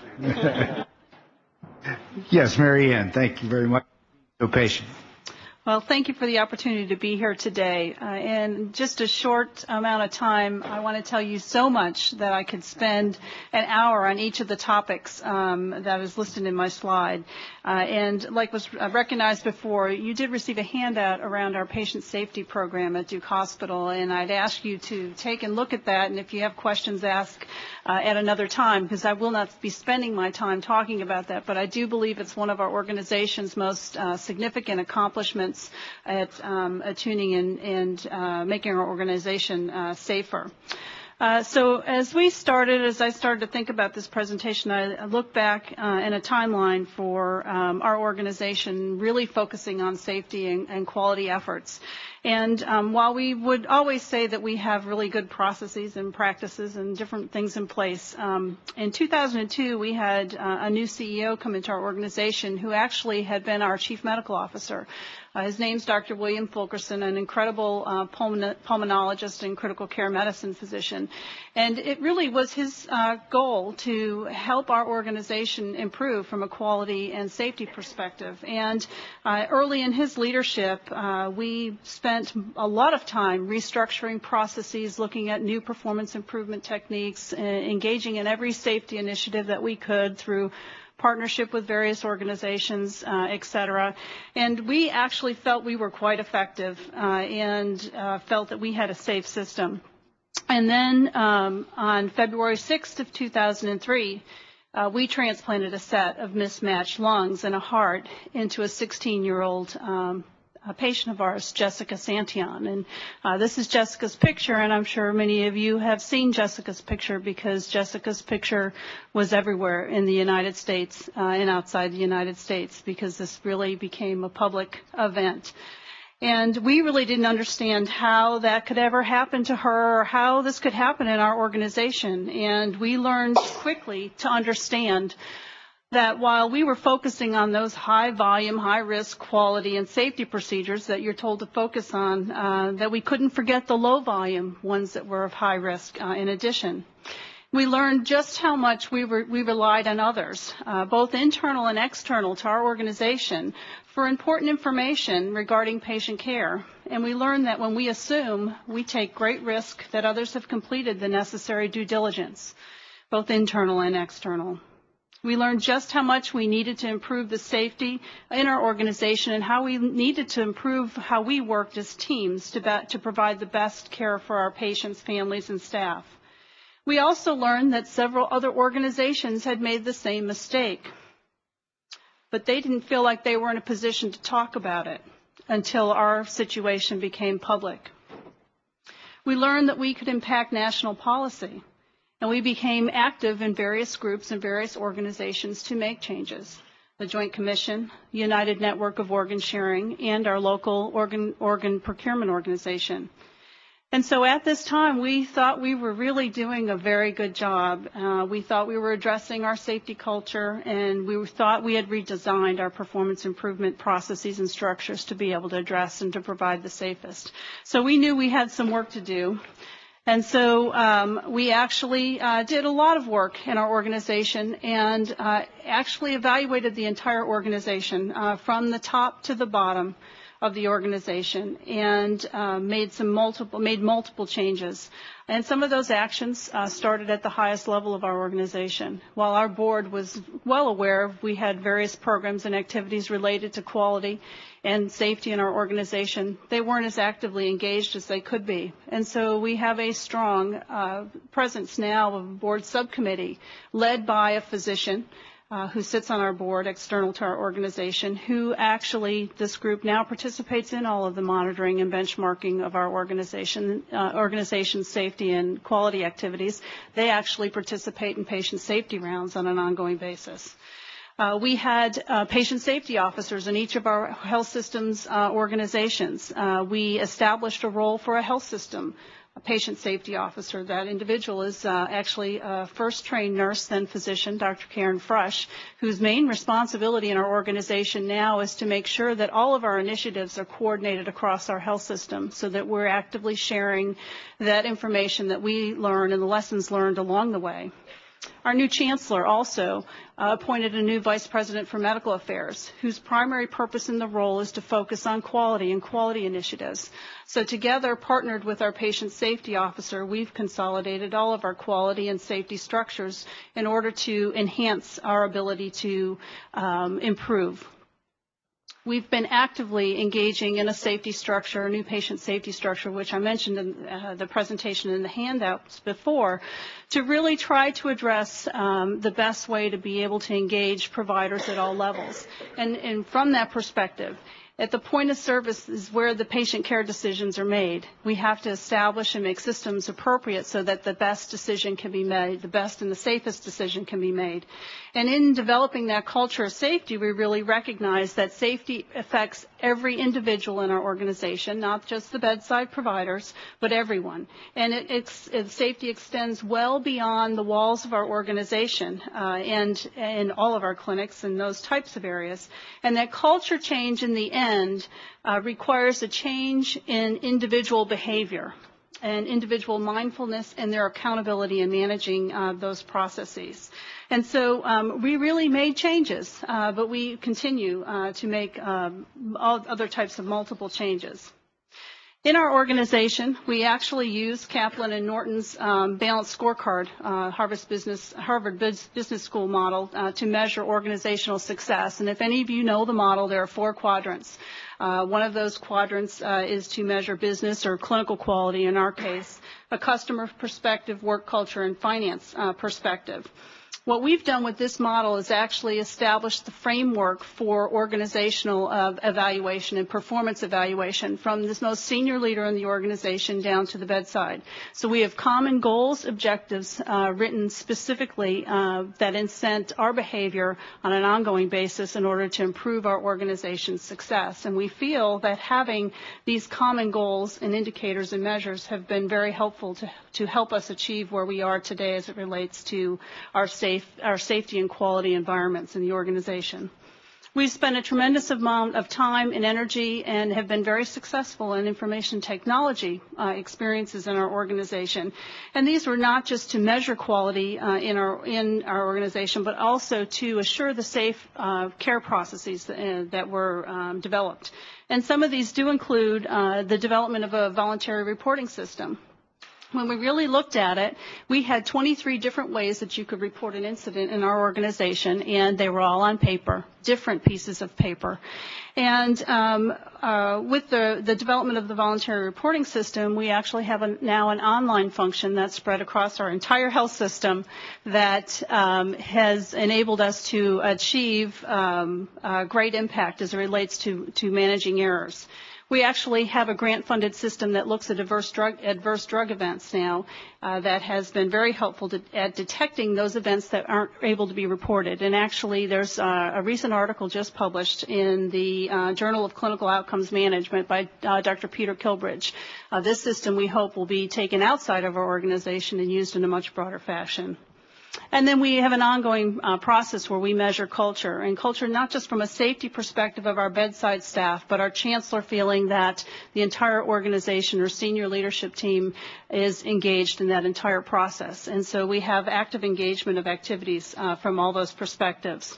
Yes, Mary Ann, thank you very much. So patient. Well, thank you for the opportunity to be here today. Uh, in just a short amount of time, I want to tell you so much that I could spend an hour on each of the topics um, that is listed in my slide. Uh, and like was recognized before, you did receive a handout around our patient safety program at Duke Hospital, and I'd ask you to take and look at that, and if you have questions, ask uh, at another time, because I will not be spending my time talking about that, but I do believe it's one of our organization's most uh, significant accomplishments at um, attuning and, and uh, making our organization uh, safer. Uh, so as we started, as I started to think about this presentation, I, I looked back uh, in a timeline for um, our organization really focusing on safety and, and quality efforts. And um, while we would always say that we have really good processes and practices and different things in place, um, in two thousand two we had uh, a new C E O come into our organization who actually had been our chief medical officer. Uh, his name's Doctor William Fulkerson, an incredible uh, pulmon- pulmonologist and critical care medicine physician. And it really was his uh, goal to help our organization improve from a quality and safety perspective. And uh, early in his leadership, uh, we spent a lot of time restructuring processes, looking at new performance improvement techniques, uh, engaging in every safety initiative that we could through partnership with various organizations, uh, et cetera. And we actually felt we were quite effective uh, and uh, felt that we had a safe system. And then um, on February sixth of two thousand three, uh, we transplanted a set of mismatched lungs and a heart into a sixteen-year-old um, a patient of ours, Jessica Santion. And uh, this is Jessica's picture, and I'm sure many of you have seen Jessica's picture because Jessica's picture was everywhere in the United States uh, and outside the United States because this really became a public event. And we really didn't understand how that could ever happen to her or how this could happen in our organization. And we learned quickly to understand that while we were focusing on those high volume, high risk quality and safety procedures that you're told to focus on, uh, that we couldn't forget the low volume ones that were of high risk uh, in addition. We learned just how much we, were, we relied on others, uh, both internal and external to our organization, for important information regarding patient care. And we learned that when we assume, we take great risk that others have completed the necessary due diligence, both internal and external. We learned just how much we needed to improve the safety in our organization and how we needed to improve how we worked as teams to, be, to provide the best care for our patients, families, and staff. We also learned that several other organizations had made the same mistake, but they didn't feel like they were in a position to talk about it until our situation became public. We learned that we could impact national policy. And we became active in various groups and various organizations to make changes. The Joint Commission, United Network of Organ Sharing, and our local organ, organ procurement organization. And so at this time, we thought we were really doing a very good job. Uh, we thought we were addressing our safety culture, and we thought we had redesigned our performance improvement processes and structures to be able to address and to provide the safest. So we knew we had some work to do. And so um, we actually uh, did a lot of work in our organization and uh, actually evaluated the entire organization uh, from the top to the bottom of the organization and uh, made some multiple made multiple changes. And some of those actions uh, started at the highest level of our organization. While our board was well aware, we had various programs and activities related to quality and safety in our organization. They weren't as actively engaged as they could be. And so we have a strong uh, presence now of a board subcommittee led by a physician uh, who sits on our board external to our organization, who actually, this group now participates in all of the monitoring and benchmarking of our organization, uh, organization safety and quality activities. They actually participate in patient safety rounds on an ongoing basis. Uh, we had uh, patient safety officers in each of our health systems uh, organizations. Uh, we established a role for a health system, a patient safety officer. That individual is uh, actually a first trained nurse, then physician, Doctor Karen Frush, whose main responsibility in our organization now is to make sure that all of our initiatives are coordinated across our health system so that we're actively sharing that information that we learn and the lessons learned along the way. Our new chancellor also uh, appointed a new vice president for medical affairs, whose primary purpose in the role is to focus on quality and quality initiatives. So together, partnered with our patient safety officer, we've consolidated all of our quality and safety structures in order to enhance our ability to um, improve. We've been actively engaging in a safety structure, a new patient safety structure, which I mentioned in uh, the presentation in the handouts before, to really try to address um, the best way to be able to engage providers at all levels. And, and from that perspective, at the point of service is where the patient care decisions are made. We have to establish and make systems appropriate so that the best decision can be made, the best and the safest decision can be made. And in developing that culture of safety, we really recognize that safety affects every individual in our organization, not just the bedside providers, but everyone. And it, it's, it, safety extends well beyond the walls of our organization uh, and in all of our clinics and those types of areas. And that culture change in the end uh, requires a change in individual behavior and individual mindfulness and their accountability in managing uh, those processes. And so um, we really made changes, uh, but we continue uh, to make um, all other types of multiple changes. In our organization, we actually use Kaplan and Norton's um, balanced scorecard, uh, Harvard Business, Harvard Business School model, uh, to measure organizational success. And if any of you know the model, there are four quadrants. Uh, one of those quadrants uh, is to measure business or clinical quality, in our case, a customer perspective, work culture, and finance uh, perspective. What we've done with this model is actually establish the framework for organizational uh, evaluation and performance evaluation from this most senior leader in the organization down to the bedside. So we have common goals, objectives uh, written specifically uh, that incent our behavior on an ongoing basis in order to improve our organization's success. And we feel that having these common goals and indicators and measures have been very helpful to, to help us achieve where we are today as it relates to our safe our safety and quality environments in the organization. We've spent a tremendous amount of time and energy and have been very successful in information technology uh, experiences in our organization. And these were not just to measure quality uh, in our in our organization, but also to assure the safe uh, care processes that, uh, that were um, developed. And some of these do include uh, the development of a voluntary reporting system. When we really looked at it, we had twenty-three different ways that you could report an incident in our organization, and they were all on paper, different pieces of paper. And um, uh, with the, the development of the voluntary reporting system, we actually have a, now an online function that's spread across our entire health system that um, has enabled us to achieve um, uh, great impact as it relates to, to managing errors. We actually have a grant-funded system that looks at adverse drug, adverse drug events now uh, that has been very helpful to, at detecting those events that aren't able to be reported. And actually, there's uh, a recent article just published in the uh, Journal of Clinical Outcomes Management by uh, Doctor Peter Kilbridge. Uh, this system, we hope, will be taken outside of our organization and used in a much broader fashion. And then we have an ongoing uh, process where we measure culture, and culture not just from a safety perspective of our bedside staff, but our chancellor feeling that the entire organization or senior leadership team is engaged in that entire process. And so we have active engagement of activities uh, from all those perspectives.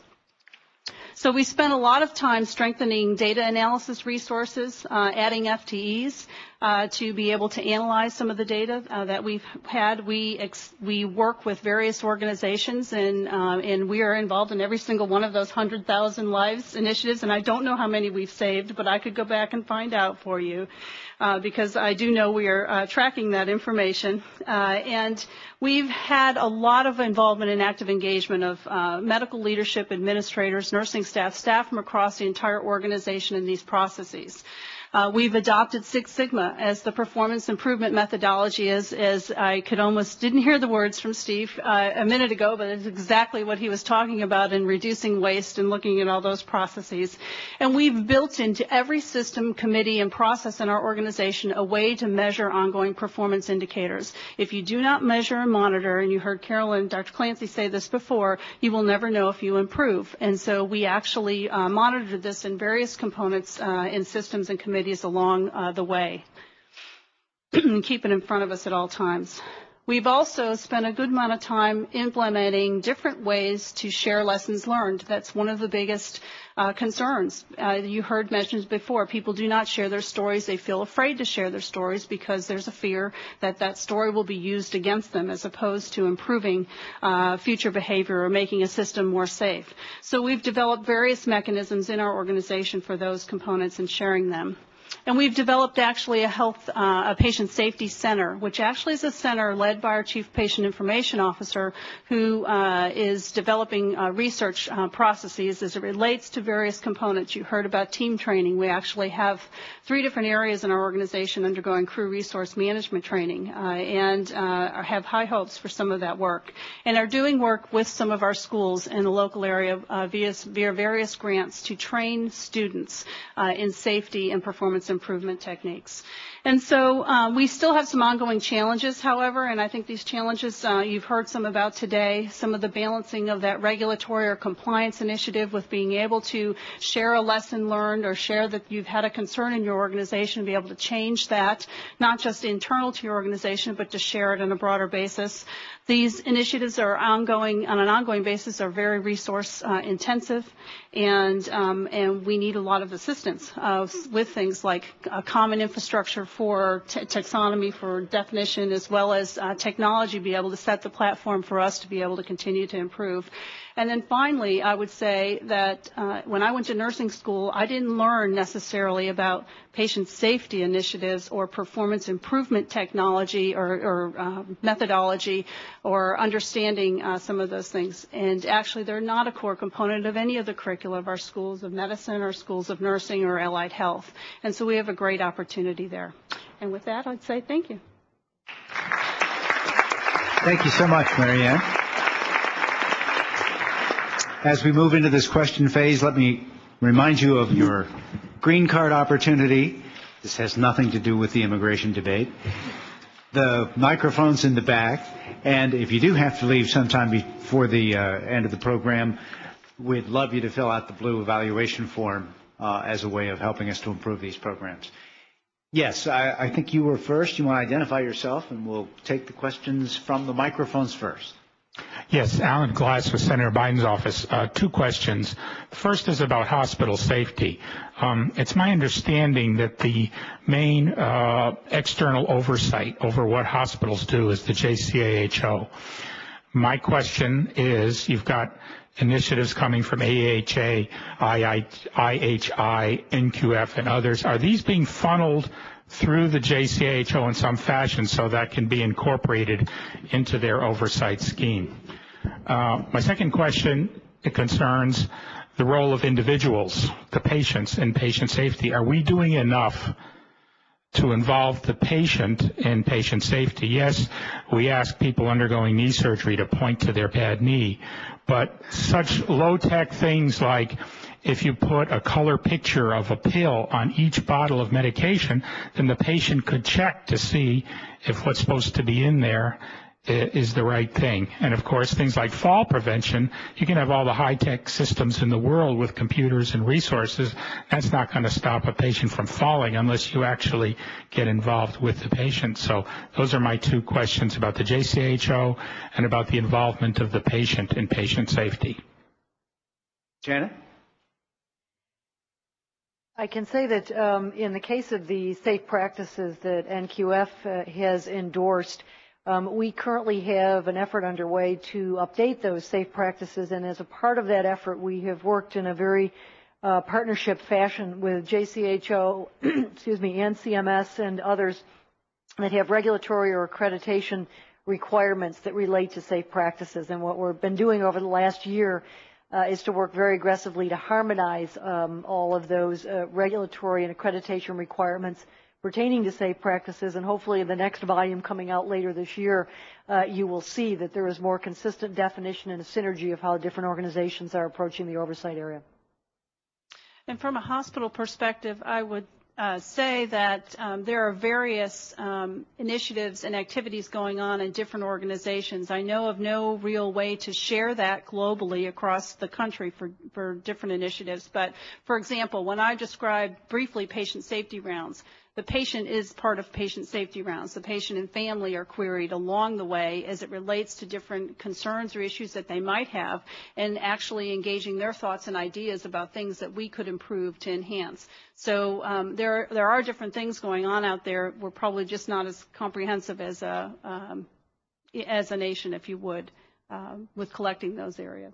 So we spent a lot of time strengthening data analysis resources, uh, adding F T Es. uh, to be able to analyze some of the data uh, that we've had. We ex- we work with various organizations, and uh, and we are involved in every single one of those one hundred thousand Lives initiatives. And I don't know how many we've saved, but I could go back and find out for you. Uh, because I do know we are uh, tracking that information. Uh, and we've had a lot of involvement and active engagement of uh, medical leadership, administrators, nursing staff, staff from across the entire organization in these processes. Uh, we've adopted Six Sigma as the performance improvement methodology, as, as I could almost didn't hear the words from Steve uh, a minute ago, but it's exactly what he was talking about in reducing waste and looking at all those processes. And we've built into every system, committee, and process in our organization a way to measure ongoing performance indicators. If you do not measure and monitor, and you heard Carolyn and Doctor Clancy say this before, you will never know if you improve. And so we actually uh, monitor this in various components uh, in systems and committees along uh, the way and keep it in front of us at all times. We've also spent a good amount of time implementing different ways to share lessons learned. That's one of the biggest uh, concerns. Uh, you heard mentioned before, people do not share their stories. They feel afraid to share their stories because there's a fear that that story will be used against them as opposed to improving uh, future behavior or making a system more safe. So we've developed various mechanisms in our organization for those components and sharing them. And we've developed actually a health, uh, a patient safety center, which actually is a center led by our chief patient information officer, who uh, is developing uh, research uh, processes as it relates to various components. You heard about team training. We actually have three different areas in our organization undergoing crew resource management training, uh, and uh, have high hopes for some of that work, and are doing work with some of our schools in the local area uh, via, via various grants to train students uh, in safety and performance improvement techniques. And so uh, we still have some ongoing challenges, however, and I think these challenges uh, you've heard some about today, some of the balancing of that regulatory or compliance initiative with being able to share a lesson learned or share that you've had a concern in your organization, be able to change that, not just internal to your organization, but to share it on a broader basis. These initiatives are ongoing, on an ongoing basis, are very resource uh, intensive, and um, and we need a lot of assistance uh, with things like a common infrastructure for t- taxonomy, for definition, as well as uh, technology, be able to set the platform for us to be able to continue to improve. And then finally, I would say that uh, when I went to nursing school, I didn't learn necessarily about patient safety initiatives or performance improvement technology or, or uh, methodology or understanding uh, some of those things. And actually, they're not a core component of any of the curricula of our schools of medicine or schools of nursing or allied health. And so we have a great opportunity there. And with that, I'd say thank you. Thank you so much, Marianne. As we move into this question phase, let me remind you of your green card opportunity. This has nothing to do with the immigration debate. The microphone's in the back, and if you do have to leave sometime before the uh, end of the program, we'd love you to fill out the blue evaluation form uh, as a way of helping us to improve these programs. Yes, I, I think you were first. You want to identify yourself, and we'll take the questions from the microphones first. Yes, Alan Glass with Senator Biden's office. Uh, two questions. The first is about hospital safety. Um, it's my understanding that the main uh, external oversight over what hospitals do is the J C A H O. My question is, you've got initiatives coming from A H A, I H I, N Q F, and others. Are these being funneled through the J C A H O in some fashion so that can be incorporated into their oversight scheme? Uh, my second question, it concerns the role of individuals, the patients, in patient safety. Are we doing enough to involve the patient in patient safety? Yes, we ask people undergoing knee surgery to point to their bad knee, but such low-tech things like if you put a color picture of a pill on each bottle of medication, then the patient could check to see if what's supposed to be in there is the right thing. And of course, things like fall prevention, you can have all the high-tech systems in the world with computers and resources. That's not going to stop a patient from falling unless you actually get involved with the patient. So those are my two questions about the J C A H O and about the involvement of the patient in patient safety. Janet? I can say that um, in the case of the safe practices that N Q F uh, has endorsed, um, we currently have an effort underway to update those safe practices, and as a part of that effort, we have worked in a very uh, partnership fashion with J C H O, excuse me, and C M S and others that have regulatory or accreditation requirements that relate to safe practices. And what we've been doing over the last year uh, is to work very aggressively to harmonize um, all of those uh, regulatory and accreditation requirements pertaining to safe practices. And hopefully in the next volume coming out later this year, uh, you will see that there is more consistent definition and a synergy of how different organizations are approaching the oversight area. And from a hospital perspective, I would Uh, say that um, there are various um, initiatives and activities going on in different organizations. I know of no real way to share that globally across the country for, for different initiatives. But, for example, when I described briefly patient safety rounds, the patient is part of patient safety rounds. The patient and family are queried along the way as it relates to different concerns or issues that they might have, and actually engaging their thoughts and ideas about things that we could improve to enhance. So um, there, there are different things going on out there. We're probably just not as comprehensive as a, um, as a nation, if you would, um, with collecting those areas.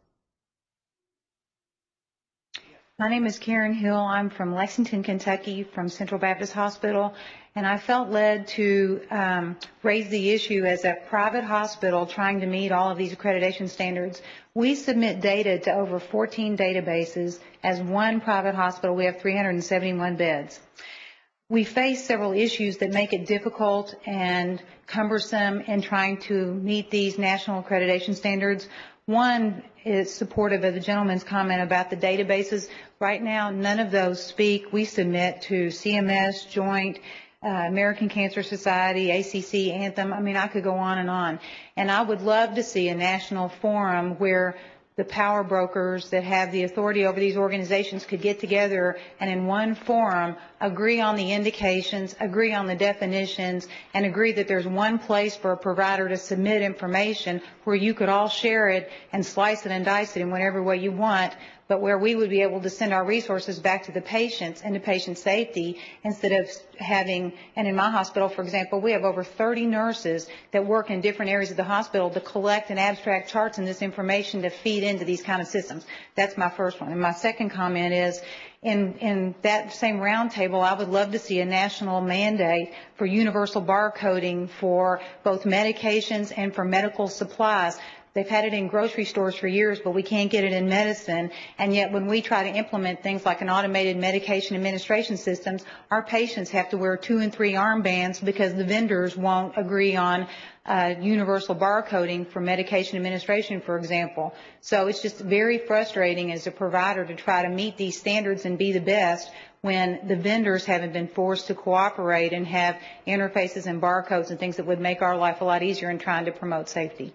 My name is Karen Hill. I'm from Lexington, Kentucky, from Central Baptist Hospital, and I felt led to um, raise the issue as a private hospital trying to meet all of these accreditation standards. We submit data to over fourteen databases. As one private hospital, we have three hundred seventy-one beds. We face several issues that make it difficult and cumbersome in trying to meet these national accreditation standards. One is supportive of the gentleman's comment about the databases. Right now, none of those speak. We submit to C M S, Joint, uh, American Cancer Society, A C C, Anthem. I mean, I could go on and on. And I would love to see a national forum where the power brokers that have the authority over these organizations could get together and in one forum agree on the indications, agree on the definitions, and agree that there's one place for a provider to submit information where you could all share it and slice it and dice it in whatever way you want, but where we would be able to send our resources back to the patients and to patient safety instead of having, and in my hospital, for example, we have over thirty nurses that work in different areas of the hospital to collect and abstract charts and this information to feed into these kind of systems. That's my first one. And my second comment is, in, in that same roundtable, I would love to see a national mandate for universal barcoding for both medications and for medical supplies. They've had it in grocery stores for years, but we can't get it in medicine. And yet when we try to implement things like an automated medication administration systems, our patients have to wear two and three armbands because the vendors won't agree on uh, universal barcoding for medication administration, for example. So it's just very frustrating as a provider to try to meet these standards and be the best when the vendors haven't been forced to cooperate and have interfaces and barcodes and things that would make our life a lot easier in trying to promote safety.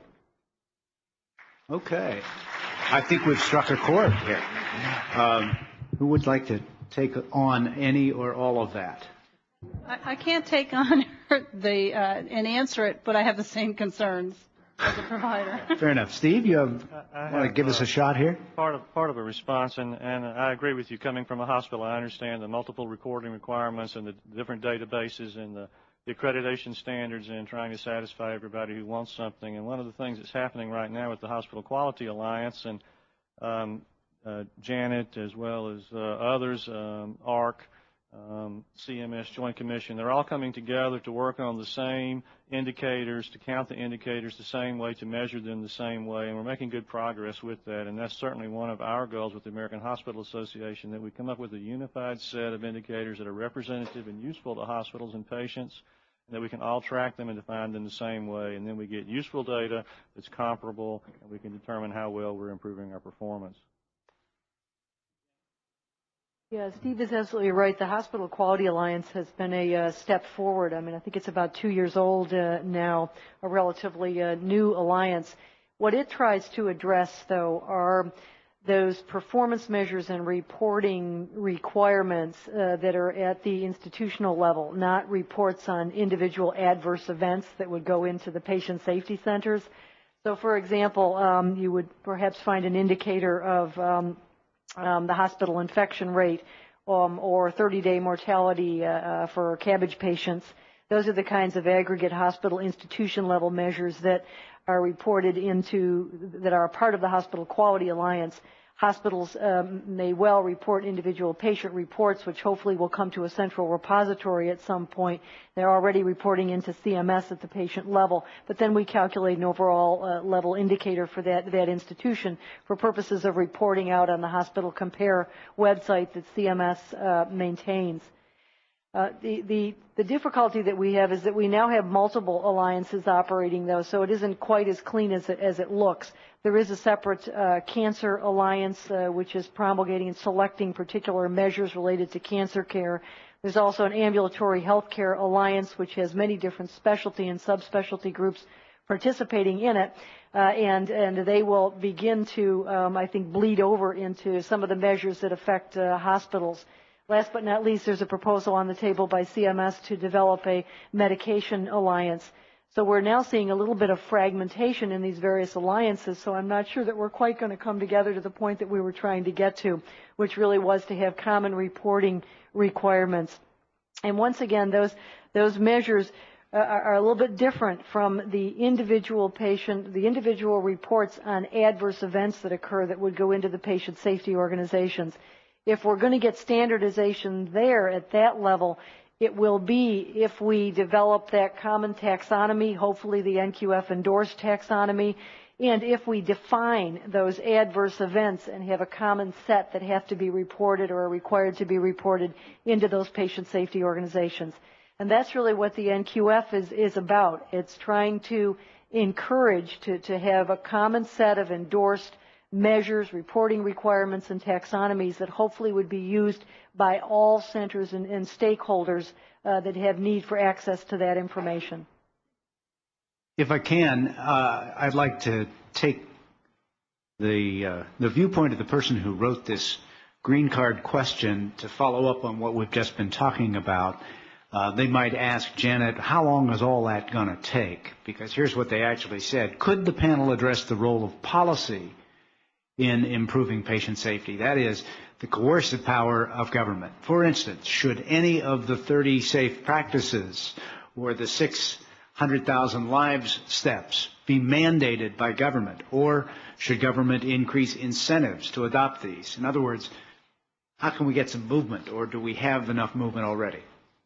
Okay. I think we've struck a chord here. Um, who would like to take on any or all of that? I, I can't take on the uh, and answer it, but I have the same concerns as a provider. Fair enough. Steve, you have, I want to give uh, us a shot here? Part of part of a response, and, and I agree with you. Coming from a hospital, I understand the multiple recording requirements and the different databases and the the accreditation standards and trying to satisfy everybody who wants something. And one of the things that's happening right now with the Hospital Quality Alliance and um, uh, Janet, as well as uh, others, um, A R C, um, C M S, Joint Commission, they're all coming together to work on the same indicators, to count the indicators the same way, to measure them the same way, and we're making good progress with that. And that's certainly one of our goals with the American Hospital Association, that we come up with a unified set of indicators that are representative and useful to hospitals and patients, and that we can all track them and define them the same way, and then we get useful data that's comparable, and we can determine how well we're improving our performance. Yeah, Steve is absolutely right. The Hospital Quality Alliance has been a uh, step forward. I mean, I think it's about two years old uh, now, a relatively uh, new alliance. What it tries to address, though, are those performance measures and reporting requirements uh, that are at the institutional level, not reports on individual adverse events that would go into the patient safety centers. So, for example, um, you would perhaps find an indicator of um, um, the hospital infection rate um, or thirty-day mortality uh, uh, for cabbage patients. Those are the kinds of aggregate hospital institution level measures that are reported into, that are a part of the Hospital Quality Alliance. Hospitals um, may well report individual patient reports, which hopefully will come to a central repository at some point. They're already reporting into C M S at the patient level, but then we calculate an overall uh, level indicator for that, that institution for purposes of reporting out on the Hospital Compare website that C M S uh, maintains. Uh, the, the, the difficulty that we have is that we now have multiple alliances operating, though, so it isn't quite as clean as it, as it looks. There is a separate uh, cancer alliance, uh, which is promulgating and selecting particular measures related to cancer care. There's also an ambulatory healthcare alliance, which has many different specialty and subspecialty groups participating in it, uh, and, and they will begin to, um, I think, bleed over into some of the measures that affect uh, hospitals. Last but not least, there's a proposal on the table by C M S to develop a medication alliance. So we're now seeing a little bit of fragmentation in these various alliances, so I'm not sure that we're quite going to come together to the point that we were trying to get to, which really was to have common reporting requirements. And once again, those, those measures uh, are a little bit different from the individual patient, the individual reports on adverse events that occur that would go into the patient safety organizations. If we're going to get standardization there at that level, it will be if we develop that common taxonomy, hopefully the N Q F endorsed taxonomy, and if we define those adverse events and have a common set that have to be reported or are required to be reported into those patient safety organizations. And that's really what the N Q F is, is about. It's trying to encourage to, to have a common set of endorsed measures, reporting requirements, and taxonomies that hopefully would be used by all centers and, and stakeholders uh, that have need for access to that information. If I can, uh, I'd like to take the, uh, the viewpoint of the person who wrote this green card question to follow up on what we've just been talking about. Uh, they might ask, Janet, how long is all that going to take? Because here's what they actually said. Could the panel address the role of policy in improving patient safety? That is, the coercive power of government. For instance, should any of the thirty safe practices or the six hundred thousand lives steps be mandated by government, or should government increase incentives to adopt these? In other words, how can we get some movement, or do we have enough movement already?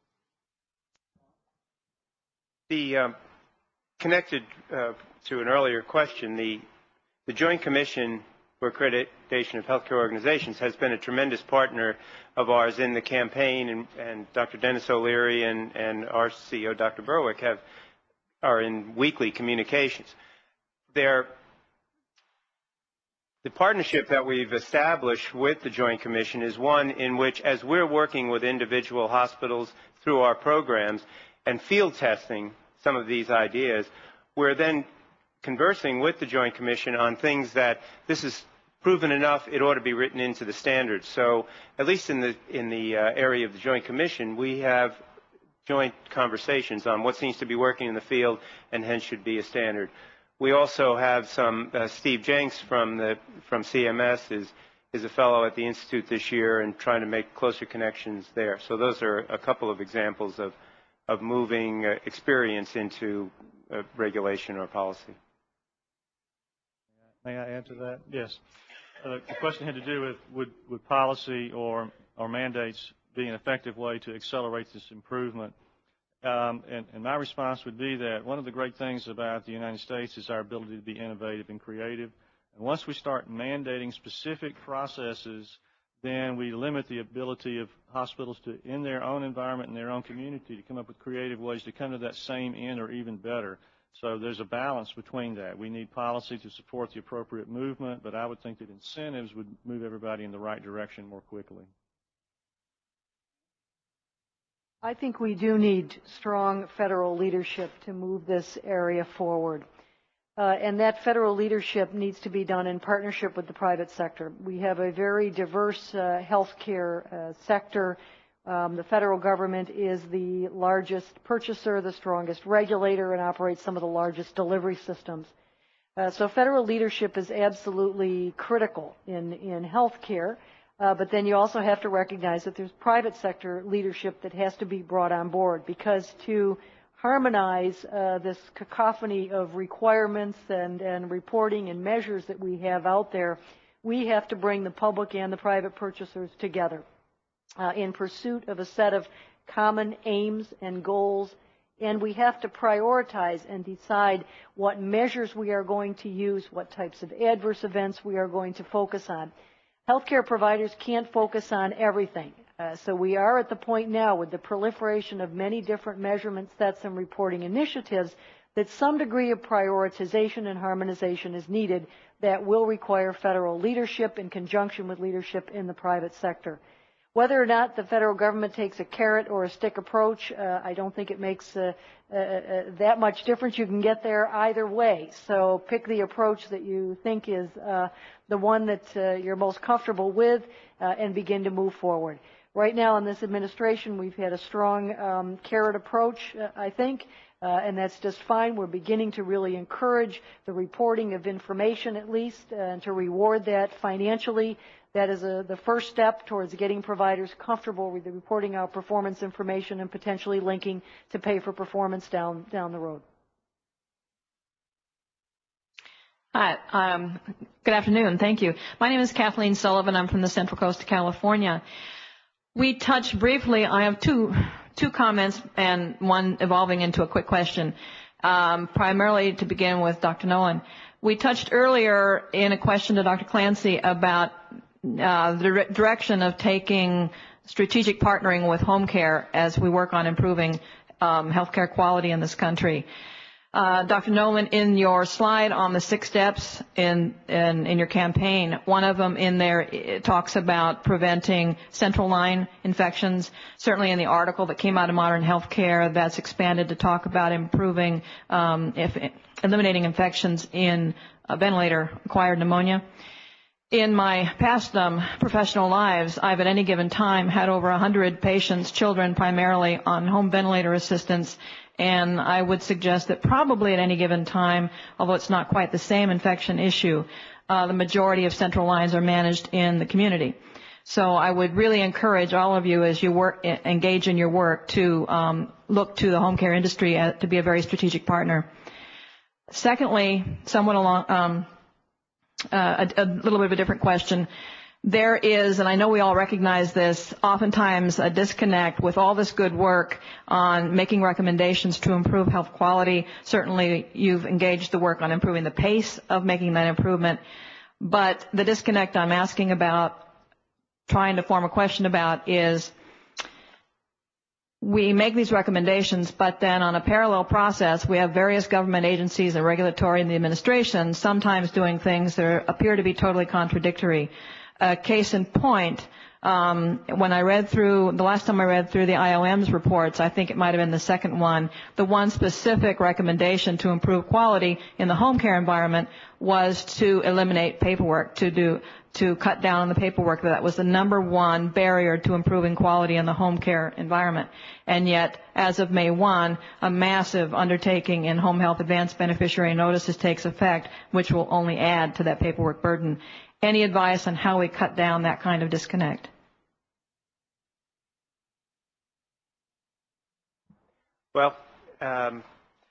The um, connected uh, to an earlier question, the, the Joint Commission for Accreditation of Healthcare Organizations has been a tremendous partner of ours in the campaign, and, and Doctor Dennis O'Leary and, and our C E O, Doctor Berwick, have, are in weekly communications. They're, the partnership that we've established with the Joint Commission is one in which, as we're working with individual hospitals through our programs and field testing some of these ideas, we're then conversing with the Joint Commission on things that this is proven enough, it ought to be written into the standards. So at least in the, in the uh, area of the Joint Commission, we have joint conversations on what seems to be working in the field and hence should be a standard. We also have some, uh, Steve Jenks from, the, from C M S is, is a fellow at the Institute this year and trying to make closer connections there. So those are a couple of examples of, of moving uh, experience into uh, regulation or policy. May I add to that? Yes. Uh, the question had to do with would, would policy or, or mandates be an effective way to accelerate this improvement? Um, and, and my response would be that one of the great things about the United States is our ability to be innovative and creative. And once we start mandating specific processes, then we limit the ability of hospitals to, in their own environment, in their own community, to come up with creative ways to come to that same end or even better. So there's a balance between that. We need policy to support the appropriate movement, but I would think that incentives would move everybody in the right direction more quickly. I think we do need strong federal leadership to move this area forward. Uh, and that federal leadership needs to be done in partnership with the private sector. We have a very diverse uh, healthcare uh, sector. Um, the federal government is the largest purchaser, the strongest regulator, and operates some of the largest delivery systems. Uh, so federal leadership is absolutely critical in, in healthcare. Uh, but then you also have to recognize that there's private sector leadership that has to be brought on board, because to harmonize uh, this cacophony of requirements and, and reporting and measures that we have out there, we have to bring the public and the private purchasers together uh, in pursuit of a set of common aims and goals. And we have to prioritize and decide what measures we are going to use, what types of adverse events we are going to focus on. Healthcare providers can't focus on everything. Uh, so we are at the point now with the proliferation of many different measurement sets and reporting initiatives that some degree of prioritization and harmonization is needed that will require federal leadership in conjunction with leadership in the private sector. Whether or not the federal government takes a carrot or a stick approach, uh, I don't think it makes uh, uh, uh, that much difference. You can get there either way. So pick the approach that you think is uh, the one that uh, you're most comfortable with uh, and begin to move forward. Right now in this administration, we've had a strong um, carrot approach, uh, I think, uh, and that's just fine. We're beginning to really encourage the reporting of information at least uh, and to reward that financially. That is a, the first step towards getting providers comfortable with the reporting out performance information and potentially linking to pay for performance down, down the road. Hi, um, good afternoon. Thank you. My name is Kathleen Sullivan. I'm from the Central Coast of California. We touched briefly, I have two, two comments and one evolving into a quick question, um, primarily to begin with Doctor Nolan. We touched earlier in a question to Doctor Clancy about uh, the direction of taking strategic partnering with home care as we work on improving um, healthcare quality in this country. Uh, Doctor Nolan, in your slide on the six steps in, in, in your campaign, one of them in there it talks about preventing central line infections. Certainly in the article that came out of Modern Healthcare, that's expanded to talk about improving, um, if, eliminating infections in uh, ventilator-acquired pneumonia. In my past um, professional lives, I've at any given time had over one hundred patients, children primarily, on home ventilator assistance. And I would suggest that probably at any given time, although it's not quite the same infection issue, uh, the majority of central lines are managed in the community. So I would really encourage all of you as you work, engage in your work to um, look to the home care industry as, to be a very strategic partner. Secondly, somewhat along um, uh, a, a little bit of a different question. There is, and I know we all recognize this, oftentimes a disconnect with all this good work on making recommendations to improve health quality. Certainly you've engaged the work on improving the pace of making that improvement. But the disconnect I'm asking about, trying to form a question about, is we make these recommendations, but then on a parallel process, we have various government agencies and regulatory and the administration sometimes doing things that appear to be totally contradictory. Uh, case in point, um, when I read through, the last time I read through the I O M's reports, I think it might have been the second one, the one specific recommendation to improve quality in the home care environment was to eliminate paperwork, to do, to cut down on the paperwork. That was the number one barrier to improving quality in the home care environment. And yet, as of May first, a massive undertaking in home health advanced beneficiary notices takes effect, which will only add to that paperwork burden. Any advice on how we cut down that kind of disconnect? Well, um,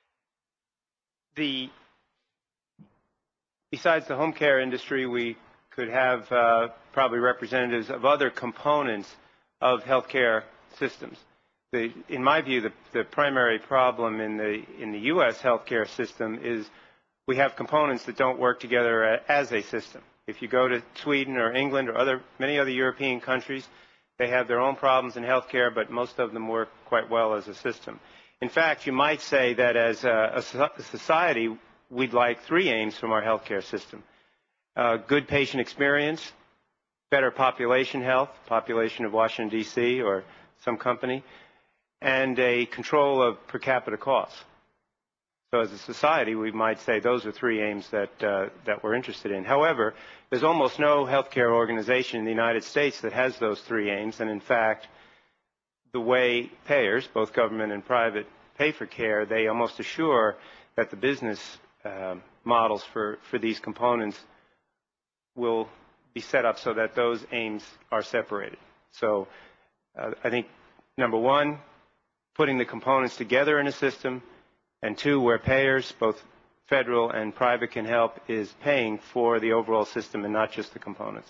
the besides the home care industry, we could have uh, probably representatives of other components of healthcare systems. The, in my view, the, the primary problem in the in the U S healthcare system is we have components that don't work together as a system. If you go to Sweden or England or other, many other European countries, they have their own problems in healthcare, but most of them work quite well as a system. In fact, you might say that as a, a society, we'd like three aims from our healthcare system. Uh, good patient experience, better population health, population of Washington, D C or some company, and a control of per capita costs. So as a society, we might say those are three aims that, uh, that we're interested in. However, there's almost no healthcare organization in the United States that has those three aims. And in fact, the way payers, both government and private, pay for care, they almost assure that the business uh, models for, for these components will be set up so that those aims are separated. So uh, I think, number one, putting the components together in a system, and two, where payers, both federal and private, can help, is paying for the overall system and not just the components.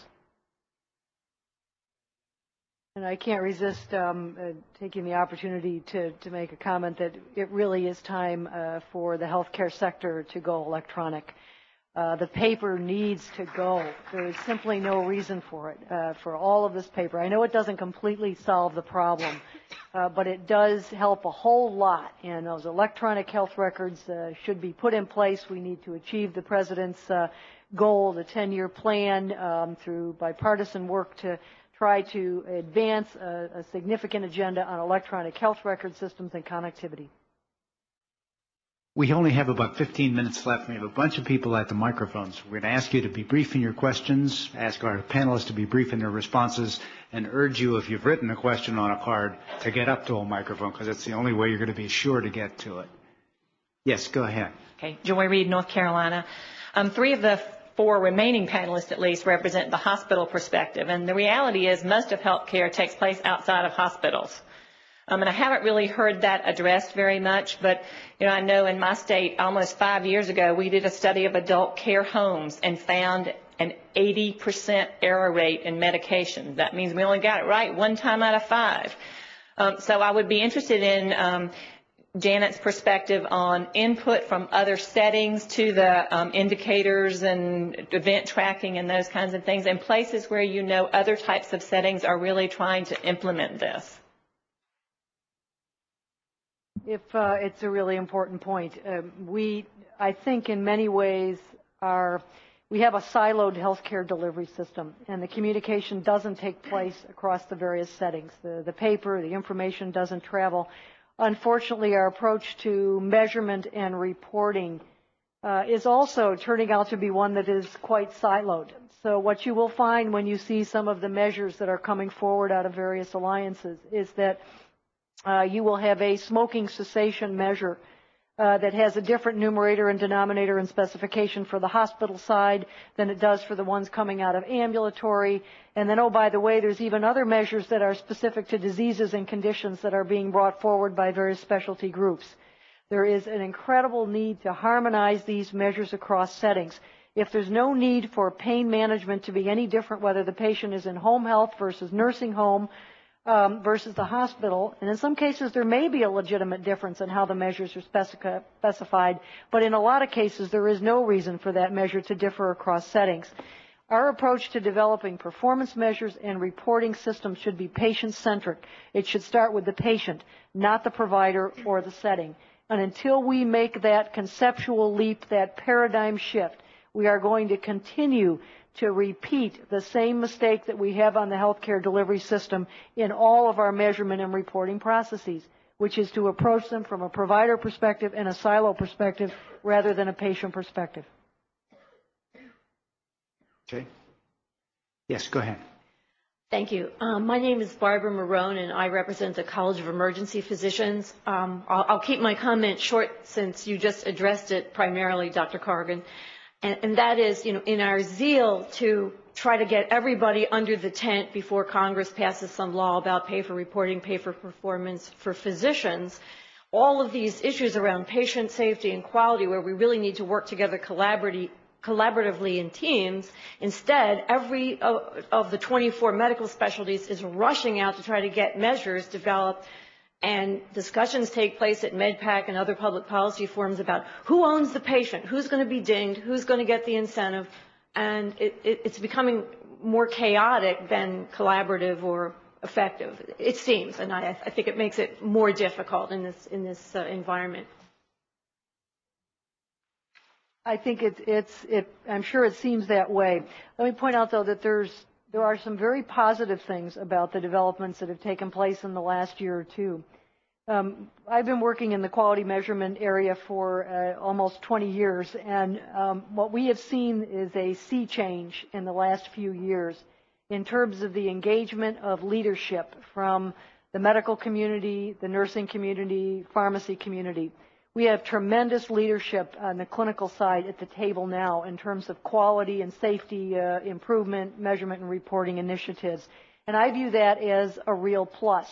And I can't resist um, uh, taking the opportunity to, to make a comment that it really is time uh, for the healthcare sector to go electronic. Uh, the paper needs to go. There is simply no reason for it, uh, for all of this paper. I know it doesn't completely solve the problem, uh, but it does help a whole lot. And those electronic health records uh, should be put in place. We need to achieve the President's uh, goal, the ten-year plan, um, through bipartisan work to try to advance a, a significant agenda on electronic health record systems and connectivity. We only have about fifteen minutes left. We have a bunch of people at the microphones. We're going to ask you to be brief in your questions, ask our panelists to be brief in their responses, and urge you, if you've written a question on a card, to get up to a microphone, because it's the only way you're going to be sure to get to it. Yes, go ahead. Okay, Joy Reid, North Carolina. Um, three of the four remaining panelists, at least, represent the hospital perspective, and the reality is most of healthcare takes place outside of hospitals. Um, and I haven't really heard that addressed very much, but you know, I know in my state almost five years ago we did a study of adult care homes and found an eighty percent error rate in medication. That means we only got it right one time out of five. Um, so I would be interested in um, Janet's perspective on input from other settings to the um, indicators and event tracking and those kinds of things, and places where you know other types of settings are really trying to implement this. If uh, it's a really important point, um, we, I think, in many ways, are we have a siloed healthcare delivery system, and the communication doesn't take place across the various settings. The, the paper, the information doesn't travel. Unfortunately, our approach to measurement and reporting uh, is also turning out to be one that is quite siloed. So what you will find when you see some of the measures that are coming forward out of various alliances is that Uh, you will have a smoking cessation measure uh, that has a different numerator and denominator and specification for the hospital side than it does for the ones coming out of ambulatory. And then, oh, by the way, there's even other measures that are specific to diseases and conditions that are being brought forward by various specialty groups. There is an incredible need to harmonize these measures across settings. If there's no need for pain management to be any different, whether the patient is in home health versus nursing home, Um, versus the hospital, and in some cases there may be a legitimate difference in how the measures are specific- specified, but in a lot of cases there is no reason for that measure to differ across settings. Our approach to developing performance measures and reporting systems should be patient-centric. It should start with the patient, not the provider or the setting. And until we make that conceptual leap, that paradigm shift, we are going to continue to repeat the same mistake that we have on the healthcare delivery system in all of our measurement and reporting processes, which is to approach them from a provider perspective and a silo perspective rather than a patient perspective. Okay. Yes, go ahead. Thank you. Um, my name is Barbara Marone, and I represent the College of Emergency Physicians. Um, I'll, I'll keep my comment short since you just addressed it primarily, Doctor Corrigan. And, and that is, you know, in our zeal to try to get everybody under the tent before Congress passes some law about pay for reporting, pay for performance for physicians, all of these issues around patient safety and quality where we really need to work together collaboratively, collaboratively in teams. Instead, every of, of the twenty-four medical specialties is rushing out to try to get measures developed, and discussions take place at MedPAC and other public policy forums about who owns the patient, who's going to be dinged, who's going to get the incentive, and it, it, it's becoming more chaotic than collaborative or effective, it seems, and I, I think it makes it more difficult in this, in this uh, environment. I think it, it's, it, I'm sure it seems that way. Let me point out, though, that there's There are some very positive things about the developments that have taken place in the last year or two. Um, I've been working in the quality measurement area for uh, almost twenty years, and um, what we have seen is a sea change in the last few years in terms of the engagement of leadership from the medical community, the nursing community, pharmacy community. We have tremendous leadership on the clinical side at the table now in terms of quality and safety uh, improvement, measurement, and reporting initiatives. And I view that as a real plus.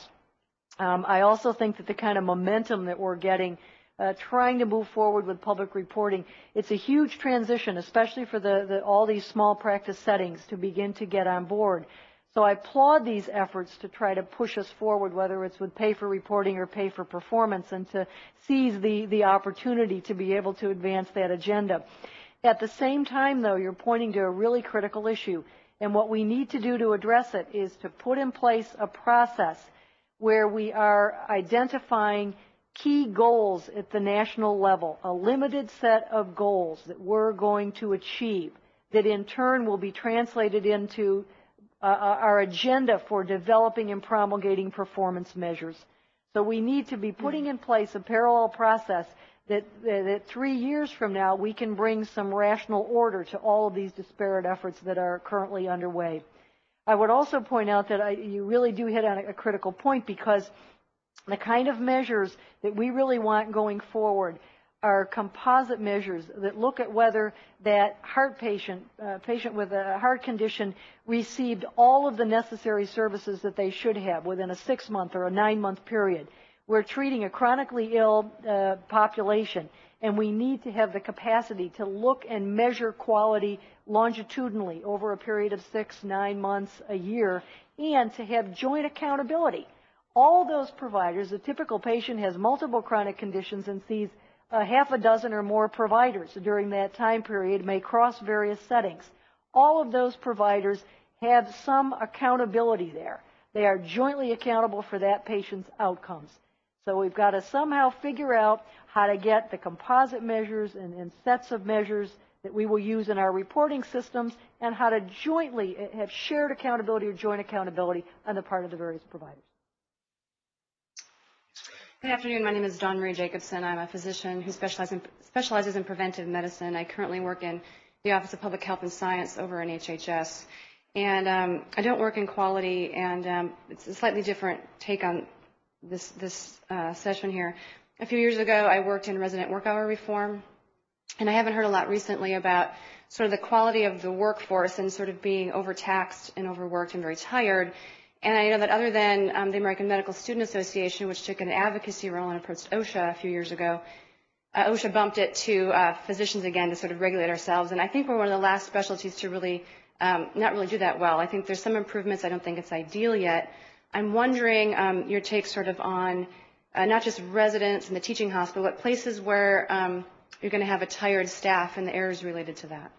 Um, I also think that the kind of momentum that we're getting uh, trying to move forward with public reporting, it's a huge transition, especially for the, the, all these small practice settings to begin to get on board. So I applaud these efforts to try to push us forward, whether it's with pay for reporting or pay for performance, and to seize the, the opportunity to be able to advance that agenda. At the same time, though, you're pointing to a really critical issue. And what we need to do to address it is to put in place a process where we are identifying key goals at the national level, a limited set of goals that we're going to achieve, that in turn will be translated into uh, our agenda for developing and promulgating performance measures. So we need to be putting in place a parallel process that, that three years from now we can bring some rational order to all of these disparate efforts that are currently underway. I would also point out that I, you really do hit on a, a critical point, because the kind of measures that we really want going forward are composite measures that look at whether that heart patient, uh, patient with a heart condition received all of the necessary services that they should have within a six-month or a nine-month period. We're treating a chronically ill uh, population, and we need to have the capacity to look and measure quality longitudinally over a period of six, nine months, a year, and to have joint accountability. All those providers, a typical patient has multiple chronic conditions and sees a half a dozen or more providers during that time period, may cross various settings. All of those providers have some accountability there. They are jointly accountable for that patient's outcomes. So we've got to somehow figure out how to get the composite measures and, and sets of measures that we will use in our reporting systems, and how to jointly have shared accountability or joint accountability on the part of the various providers. Good afternoon. My name is Dawn Marie Jacobson. I'm a physician who specializes in, specializes in preventive medicine. I currently work in the Office of Public Health and Science over in H H S. And um, I don't work in quality, and um, it's a slightly different take on this, this uh, session here. A few years ago, I worked in resident work hour reform, and I haven't heard a lot recently about sort of the quality of the workforce and sort of being overtaxed and overworked and very tired. And I know that other than um, the American Medical Student Association, which took an advocacy role and approached OSHA a few years ago, uh, OSHA bumped it to uh, physicians again to sort of regulate ourselves. And I think we're one of the last specialties to really um, not really do that well. I think there's some improvements. I don't think it's ideal yet. I'm wondering um, your take sort of on uh, not just residents in the teaching hospital, but places where um, you're going to have a tired staff and the errors related to that.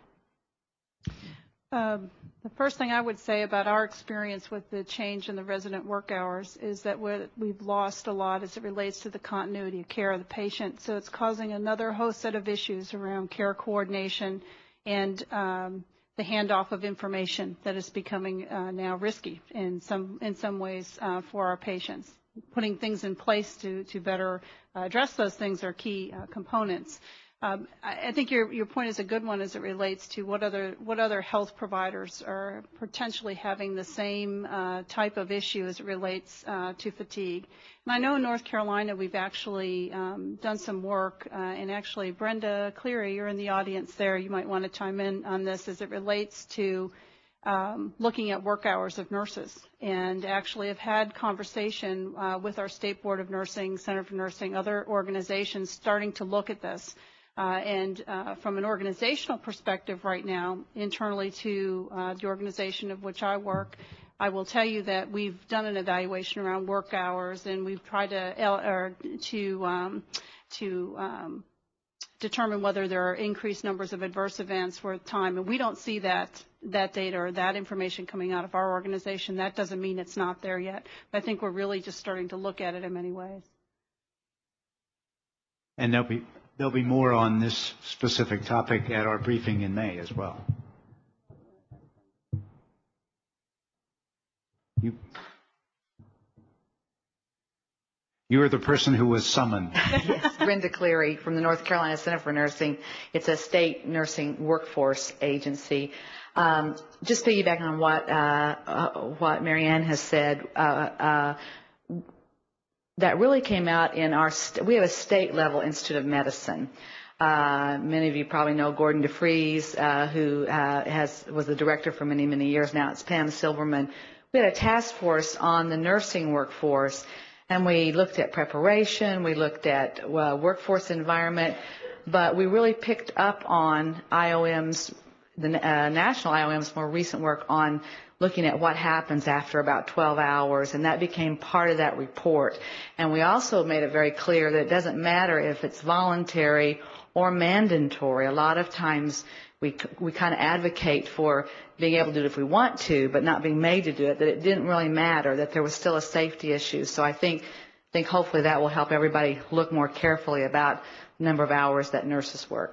Um, the first thing I would say about our experience with the change in the resident work hours is that we've lost a lot as it relates to the continuity of care of the patient. So it's causing another host set of issues around care coordination and um, the handoff of information that is becoming uh, now risky in some in some ways uh, for our patients. Putting things in place to to better uh, address those things are key uh, components. Um, I, I think your your point is a good one as it relates to what other what other health providers are potentially having the same uh, type of issue as it relates uh, to fatigue. And I know in North Carolina we've actually um, done some work, uh, and actually Brenda Cleary, you're in the audience there. You might want to chime in on this as it relates to um, looking at work hours of nurses, and actually have had conversation uh, with our State Board of Nursing, Center for Nursing, other organizations starting to look at this. Uh, and uh, from an organizational perspective right now, internally to uh, the organization of which I work, I will tell you that we've done an evaluation around work hours, and we've tried to or to um, to um, determine whether there are increased numbers of adverse events worth time. And we don't see that that data or that information coming out of our organization. That doesn't mean it's not there yet. But I think we're really just starting to look at it in many ways. And there'll be there'll be more on this specific topic at our briefing in May as well. You, you are the person who was summoned. Yes, Brenda Cleary from the North Carolina Center for Nursing. It's a state nursing workforce agency. Um, just piggybacking on what uh, uh, what Marianne has said, uh, uh, that really came out in our, st- we have a state-level Institute of Medicine. Uh, many of you probably know Gordon DeFries, uh, who uh, has was the director for many, many years now. It's Pam Silverman. We had a task force on the nursing workforce, and we looked at preparation, we looked at uh, workforce environment, but we really picked up on I O M's, the uh, national I O M's more recent work on looking at what happens after about twelve hours, and that became part of that report. And we also made it very clear that it doesn't matter if it's voluntary or mandatory. A lot of times we we kind of advocate for being able to do it if we want to, but not being made to do it, that it didn't really matter, that there was still a safety issue. So I think, think hopefully that will help everybody look more carefully about the number of hours that nurses work.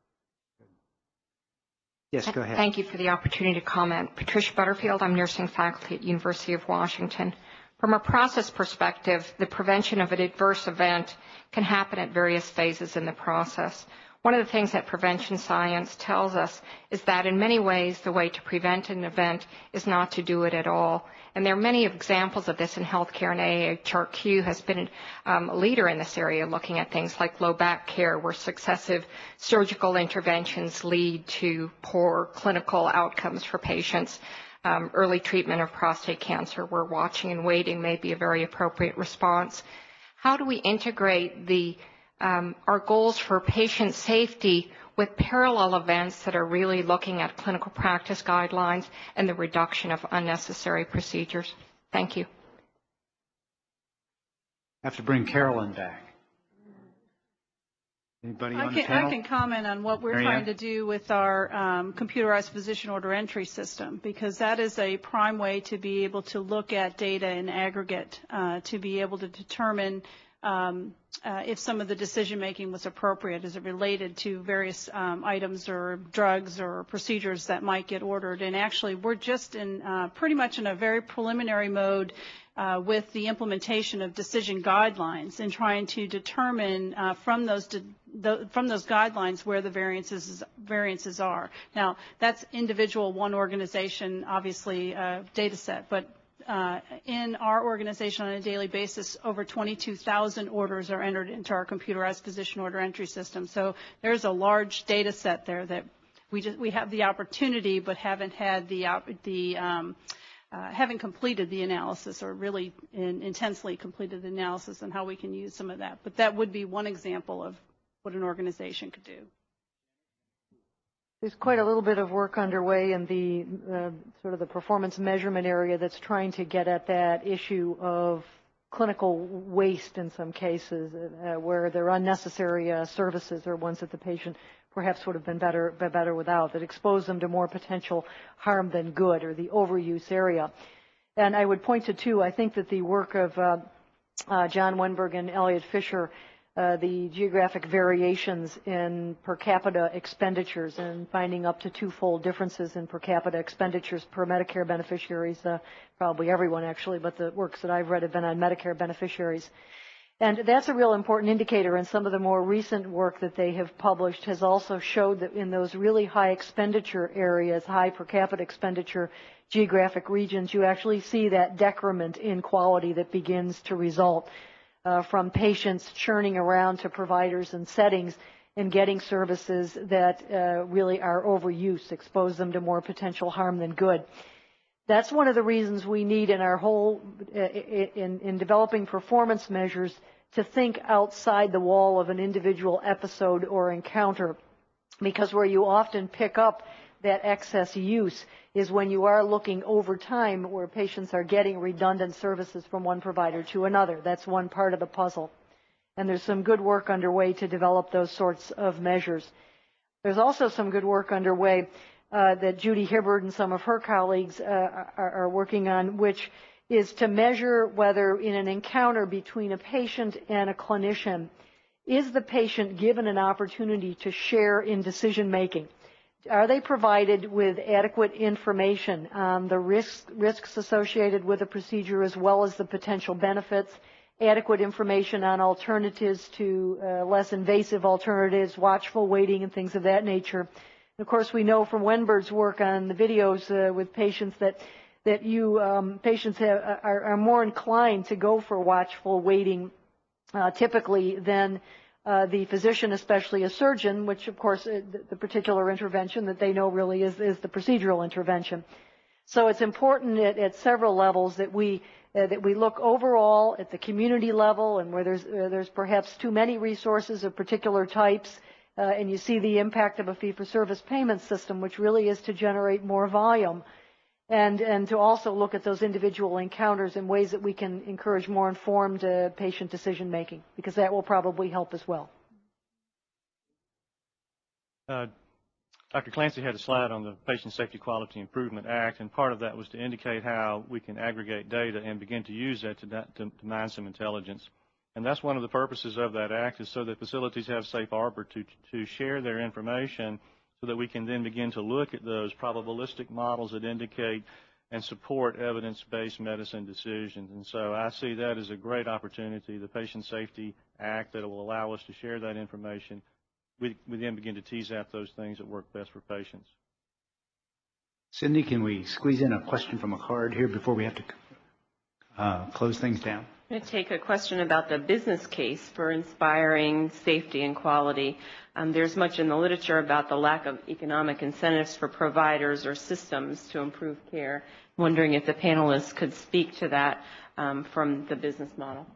Yes, go ahead. Thank you for the opportunity to comment. Patricia Butterfield, I'm nursing faculty at University of Washington. From a process perspective, the prevention of an adverse event can happen at various phases in the process. One of the things that prevention science tells us is that in many ways the way to prevent an event is not to do it at all. And there are many examples of this in healthcare, and A A H R Q has been um, a leader in this area, looking at things like low back care, where successive surgical interventions lead to poor clinical outcomes for patients. Um, early treatment of prostate cancer, where watching and waiting may be a very appropriate response. How do we integrate the um, our goals for patient safety with parallel events that are really looking at clinical practice guidelines and the reduction of unnecessary procedures? Thank you. I have to bring Carolyn back. Anybody I on can, the panel? I can comment on what we're Marianne? trying to do with our um, computerized physician order entry system, because that is a prime way to be able to look at data in aggregate, uh, to be able to determine um, uh, if some of the decision making was appropriate as it related to various um, items or drugs or procedures that might get ordered. And actually, we're just in uh, pretty much in a very preliminary mode Uh, with the implementation of decision guidelines and trying to determine uh, from those de- the, from those guidelines where the variances variances are. Now, that's individual one organization, obviously, uh, data set, but uh, in our organization on a daily basis, over twenty-two thousand orders are entered into our computerized physician order entry system. So there's a large data set there that we just we have the opportunity, but haven't had the the um, Uh, haven't completed the analysis or really in, intensely completed the analysis on how we can use some of that. But that would be one example of what an organization could do. There's quite a little bit of work underway in the uh, sort of the performance measurement area that's trying to get at that issue of clinical waste in some cases, uh, where there are unnecessary uh, services or ones that the patient perhaps would have been better, been better without, that expose them to more potential harm than good, or the overuse area. And I would point to two. I think that the work of uh, uh, John Wenberg and Elliot Fisher, uh, the geographic variations in per capita expenditures and finding up to twofold differences in per capita expenditures per Medicare beneficiaries, uh, probably everyone actually, but the works that I've read have been on Medicare beneficiaries. And that's a real important indicator, and some of the more recent work that they have published has also showed that in those really high expenditure areas, high per capita expenditure geographic regions, you actually see that decrement in quality that begins to result uh, from patients churning around to providers and settings and getting services that uh, really are overuse, expose them to more potential harm than good. That's one of the reasons we need in our whole, in, in developing performance measures, to think outside the wall of an individual episode or encounter, because where you often pick up that excess use is when you are looking over time where patients are getting redundant services from one provider to another. That's one part of the puzzle. And there's some good work underway to develop those sorts of measures. There's also some good work underway Uh, that Judy Hibbard and some of her colleagues uh, are, are working on, which is to measure whether in an encounter between a patient and a clinician, is the patient given an opportunity to share in decision making? Are they provided with adequate information on the risks, risks associated with the procedure as well as the potential benefits, adequate information on alternatives to uh, less invasive alternatives, watchful waiting and things of that nature? Of course, we know from Wenberg's work on the videos uh, with patients that that you um, patients have, are, are more inclined to go for watchful waiting uh, typically than uh, the physician, especially a surgeon, which of course uh, the, the particular intervention that they know really is, is the procedural intervention. So it's important at, at several levels that we uh, that we look overall at the community level and where there's uh, there's perhaps too many resources of particular types, uh, and you see the impact of a fee-for-service payment system, which really is to generate more volume, and and to also look at those individual encounters in ways that we can encourage more informed uh, patient decision making, because that will probably help as well. Uh, Doctor Clancy had a slide on the Patient Safety Quality Improvement Act, and part of that was to indicate how we can aggregate data and begin to use that to, to, to mine some intelligence. And that's one of the purposes of that act, is so that facilities have safe harbor to, to share their information so that we can then begin to look at those probabilistic models that indicate and support evidence-based medicine decisions. And so I see that as a great opportunity, the Patient Safety Act, that will allow us to share that information. We, we then begin to tease out those things that work best for patients. Cindy, can we squeeze in a question from a card here before we have to uh, close things down? I'm going to take a question about the business case for inspiring safety and quality. Um, there's much in the literature about the lack of economic incentives for providers or systems to improve care. I'm wondering if the panelists could speak to that um, from the business model.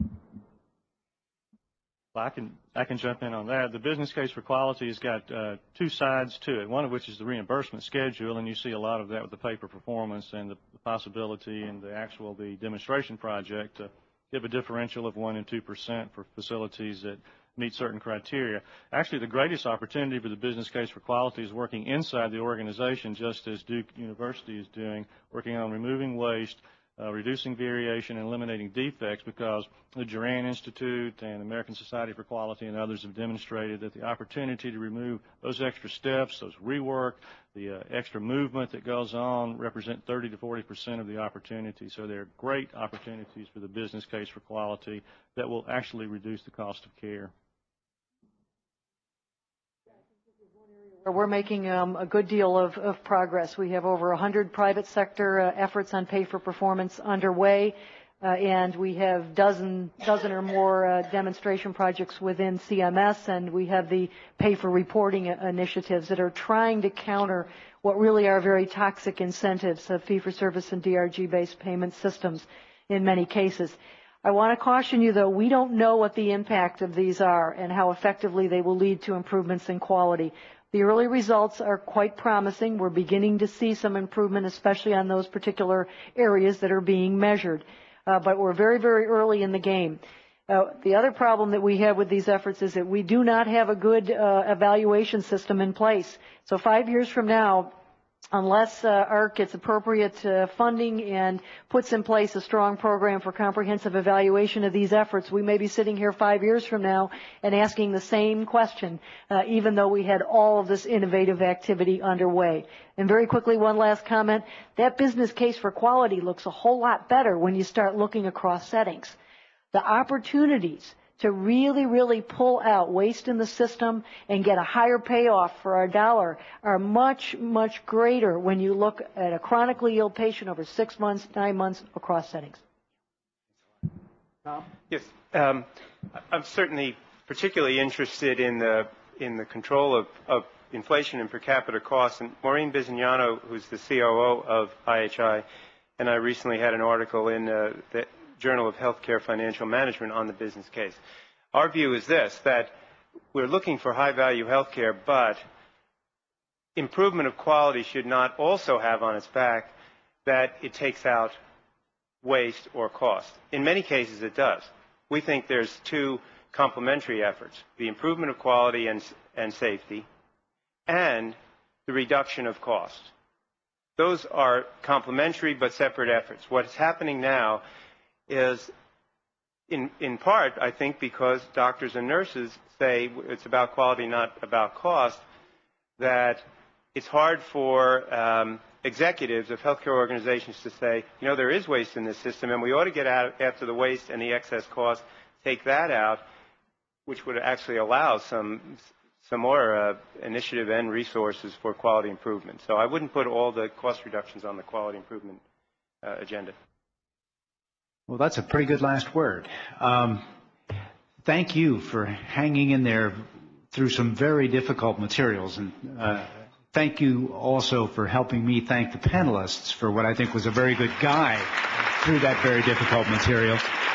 Well, I can I can jump in on that. The business case for quality has got uh, two sides to it. One of which is the reimbursement schedule, and you see a lot of that with the pay for performance and the, the possibility and the actual the demonstration project to give a differential of one and two percent for facilities that meet certain criteria. Actually, the greatest opportunity for the business case for quality is working inside the organization, just as Duke University is doing, working on removing waste, Uh, reducing variation and eliminating defects, because the Duran Institute and American Society for Quality and others have demonstrated that the opportunity to remove those extra steps, those rework, the uh, extra movement that goes on represent thirty to forty percent of the opportunity. So they're great opportunities for the business case for quality that will actually reduce the cost of care. We're making um, a good deal of, of progress. We have over one hundred private sector uh, efforts on pay for performance underway, uh, and we have dozen, dozen or more uh, demonstration projects within C M S, and we have the pay for reporting initiatives that are trying to counter what really are very toxic incentives of fee for service and D R G-based payment systems in many cases. I want to caution you, though, we don't know what the impact of these are and how effectively they will lead to improvements in quality. The early results are quite promising. We're beginning to see some improvement, especially on those particular areas that are being measured. Uh, but we're very, very early in the game. Uh, the other problem that we have with these efforts is that we do not have a good uh, evaluation system in place. So five years from now, unless uh, A R C gets appropriate uh, funding and puts in place a strong program for comprehensive evaluation of these efforts, we may be sitting here five years from now and asking the same question, uh, even though we had all of this innovative activity underway. And very quickly, one last comment. That business case for quality looks a whole lot better when you start looking across settings. The opportunities to really, really pull out waste in the system and get a higher payoff for our dollar are much, much greater when you look at a chronically ill patient over six months, nine months across settings. Tom? Yes, um, I'm certainly particularly interested in the in the control of, of inflation and per capita costs. And Maureen Bizignano, who's the C O O of I H I, and I recently had an article in uh, the Journal of Healthcare Financial Management on the business case. Our view is this, that we're looking for high-value healthcare, but improvement of quality should not also have on its back that it takes out waste or cost. In many cases, it does. We think there's two complementary efforts, the improvement of quality and, and safety, and the reduction of cost. Those are complementary but separate efforts. What's happening now is in, in part, I think, because doctors and nurses say it's about quality, not about cost, that it's hard for um, executives of healthcare organizations to say, you know, there is waste in this system, and we ought to get out after the waste and the excess cost, take that out, which would actually allow some some more uh, initiative and resources for quality improvement. So I wouldn't put all the cost reductions on the quality improvement uh, agenda. Well, that's a pretty good last word. Um, thank you for hanging in there through some very difficult materials. And uh, thank you also for helping me thank the panelists for what I think was a very good guide through that very difficult material.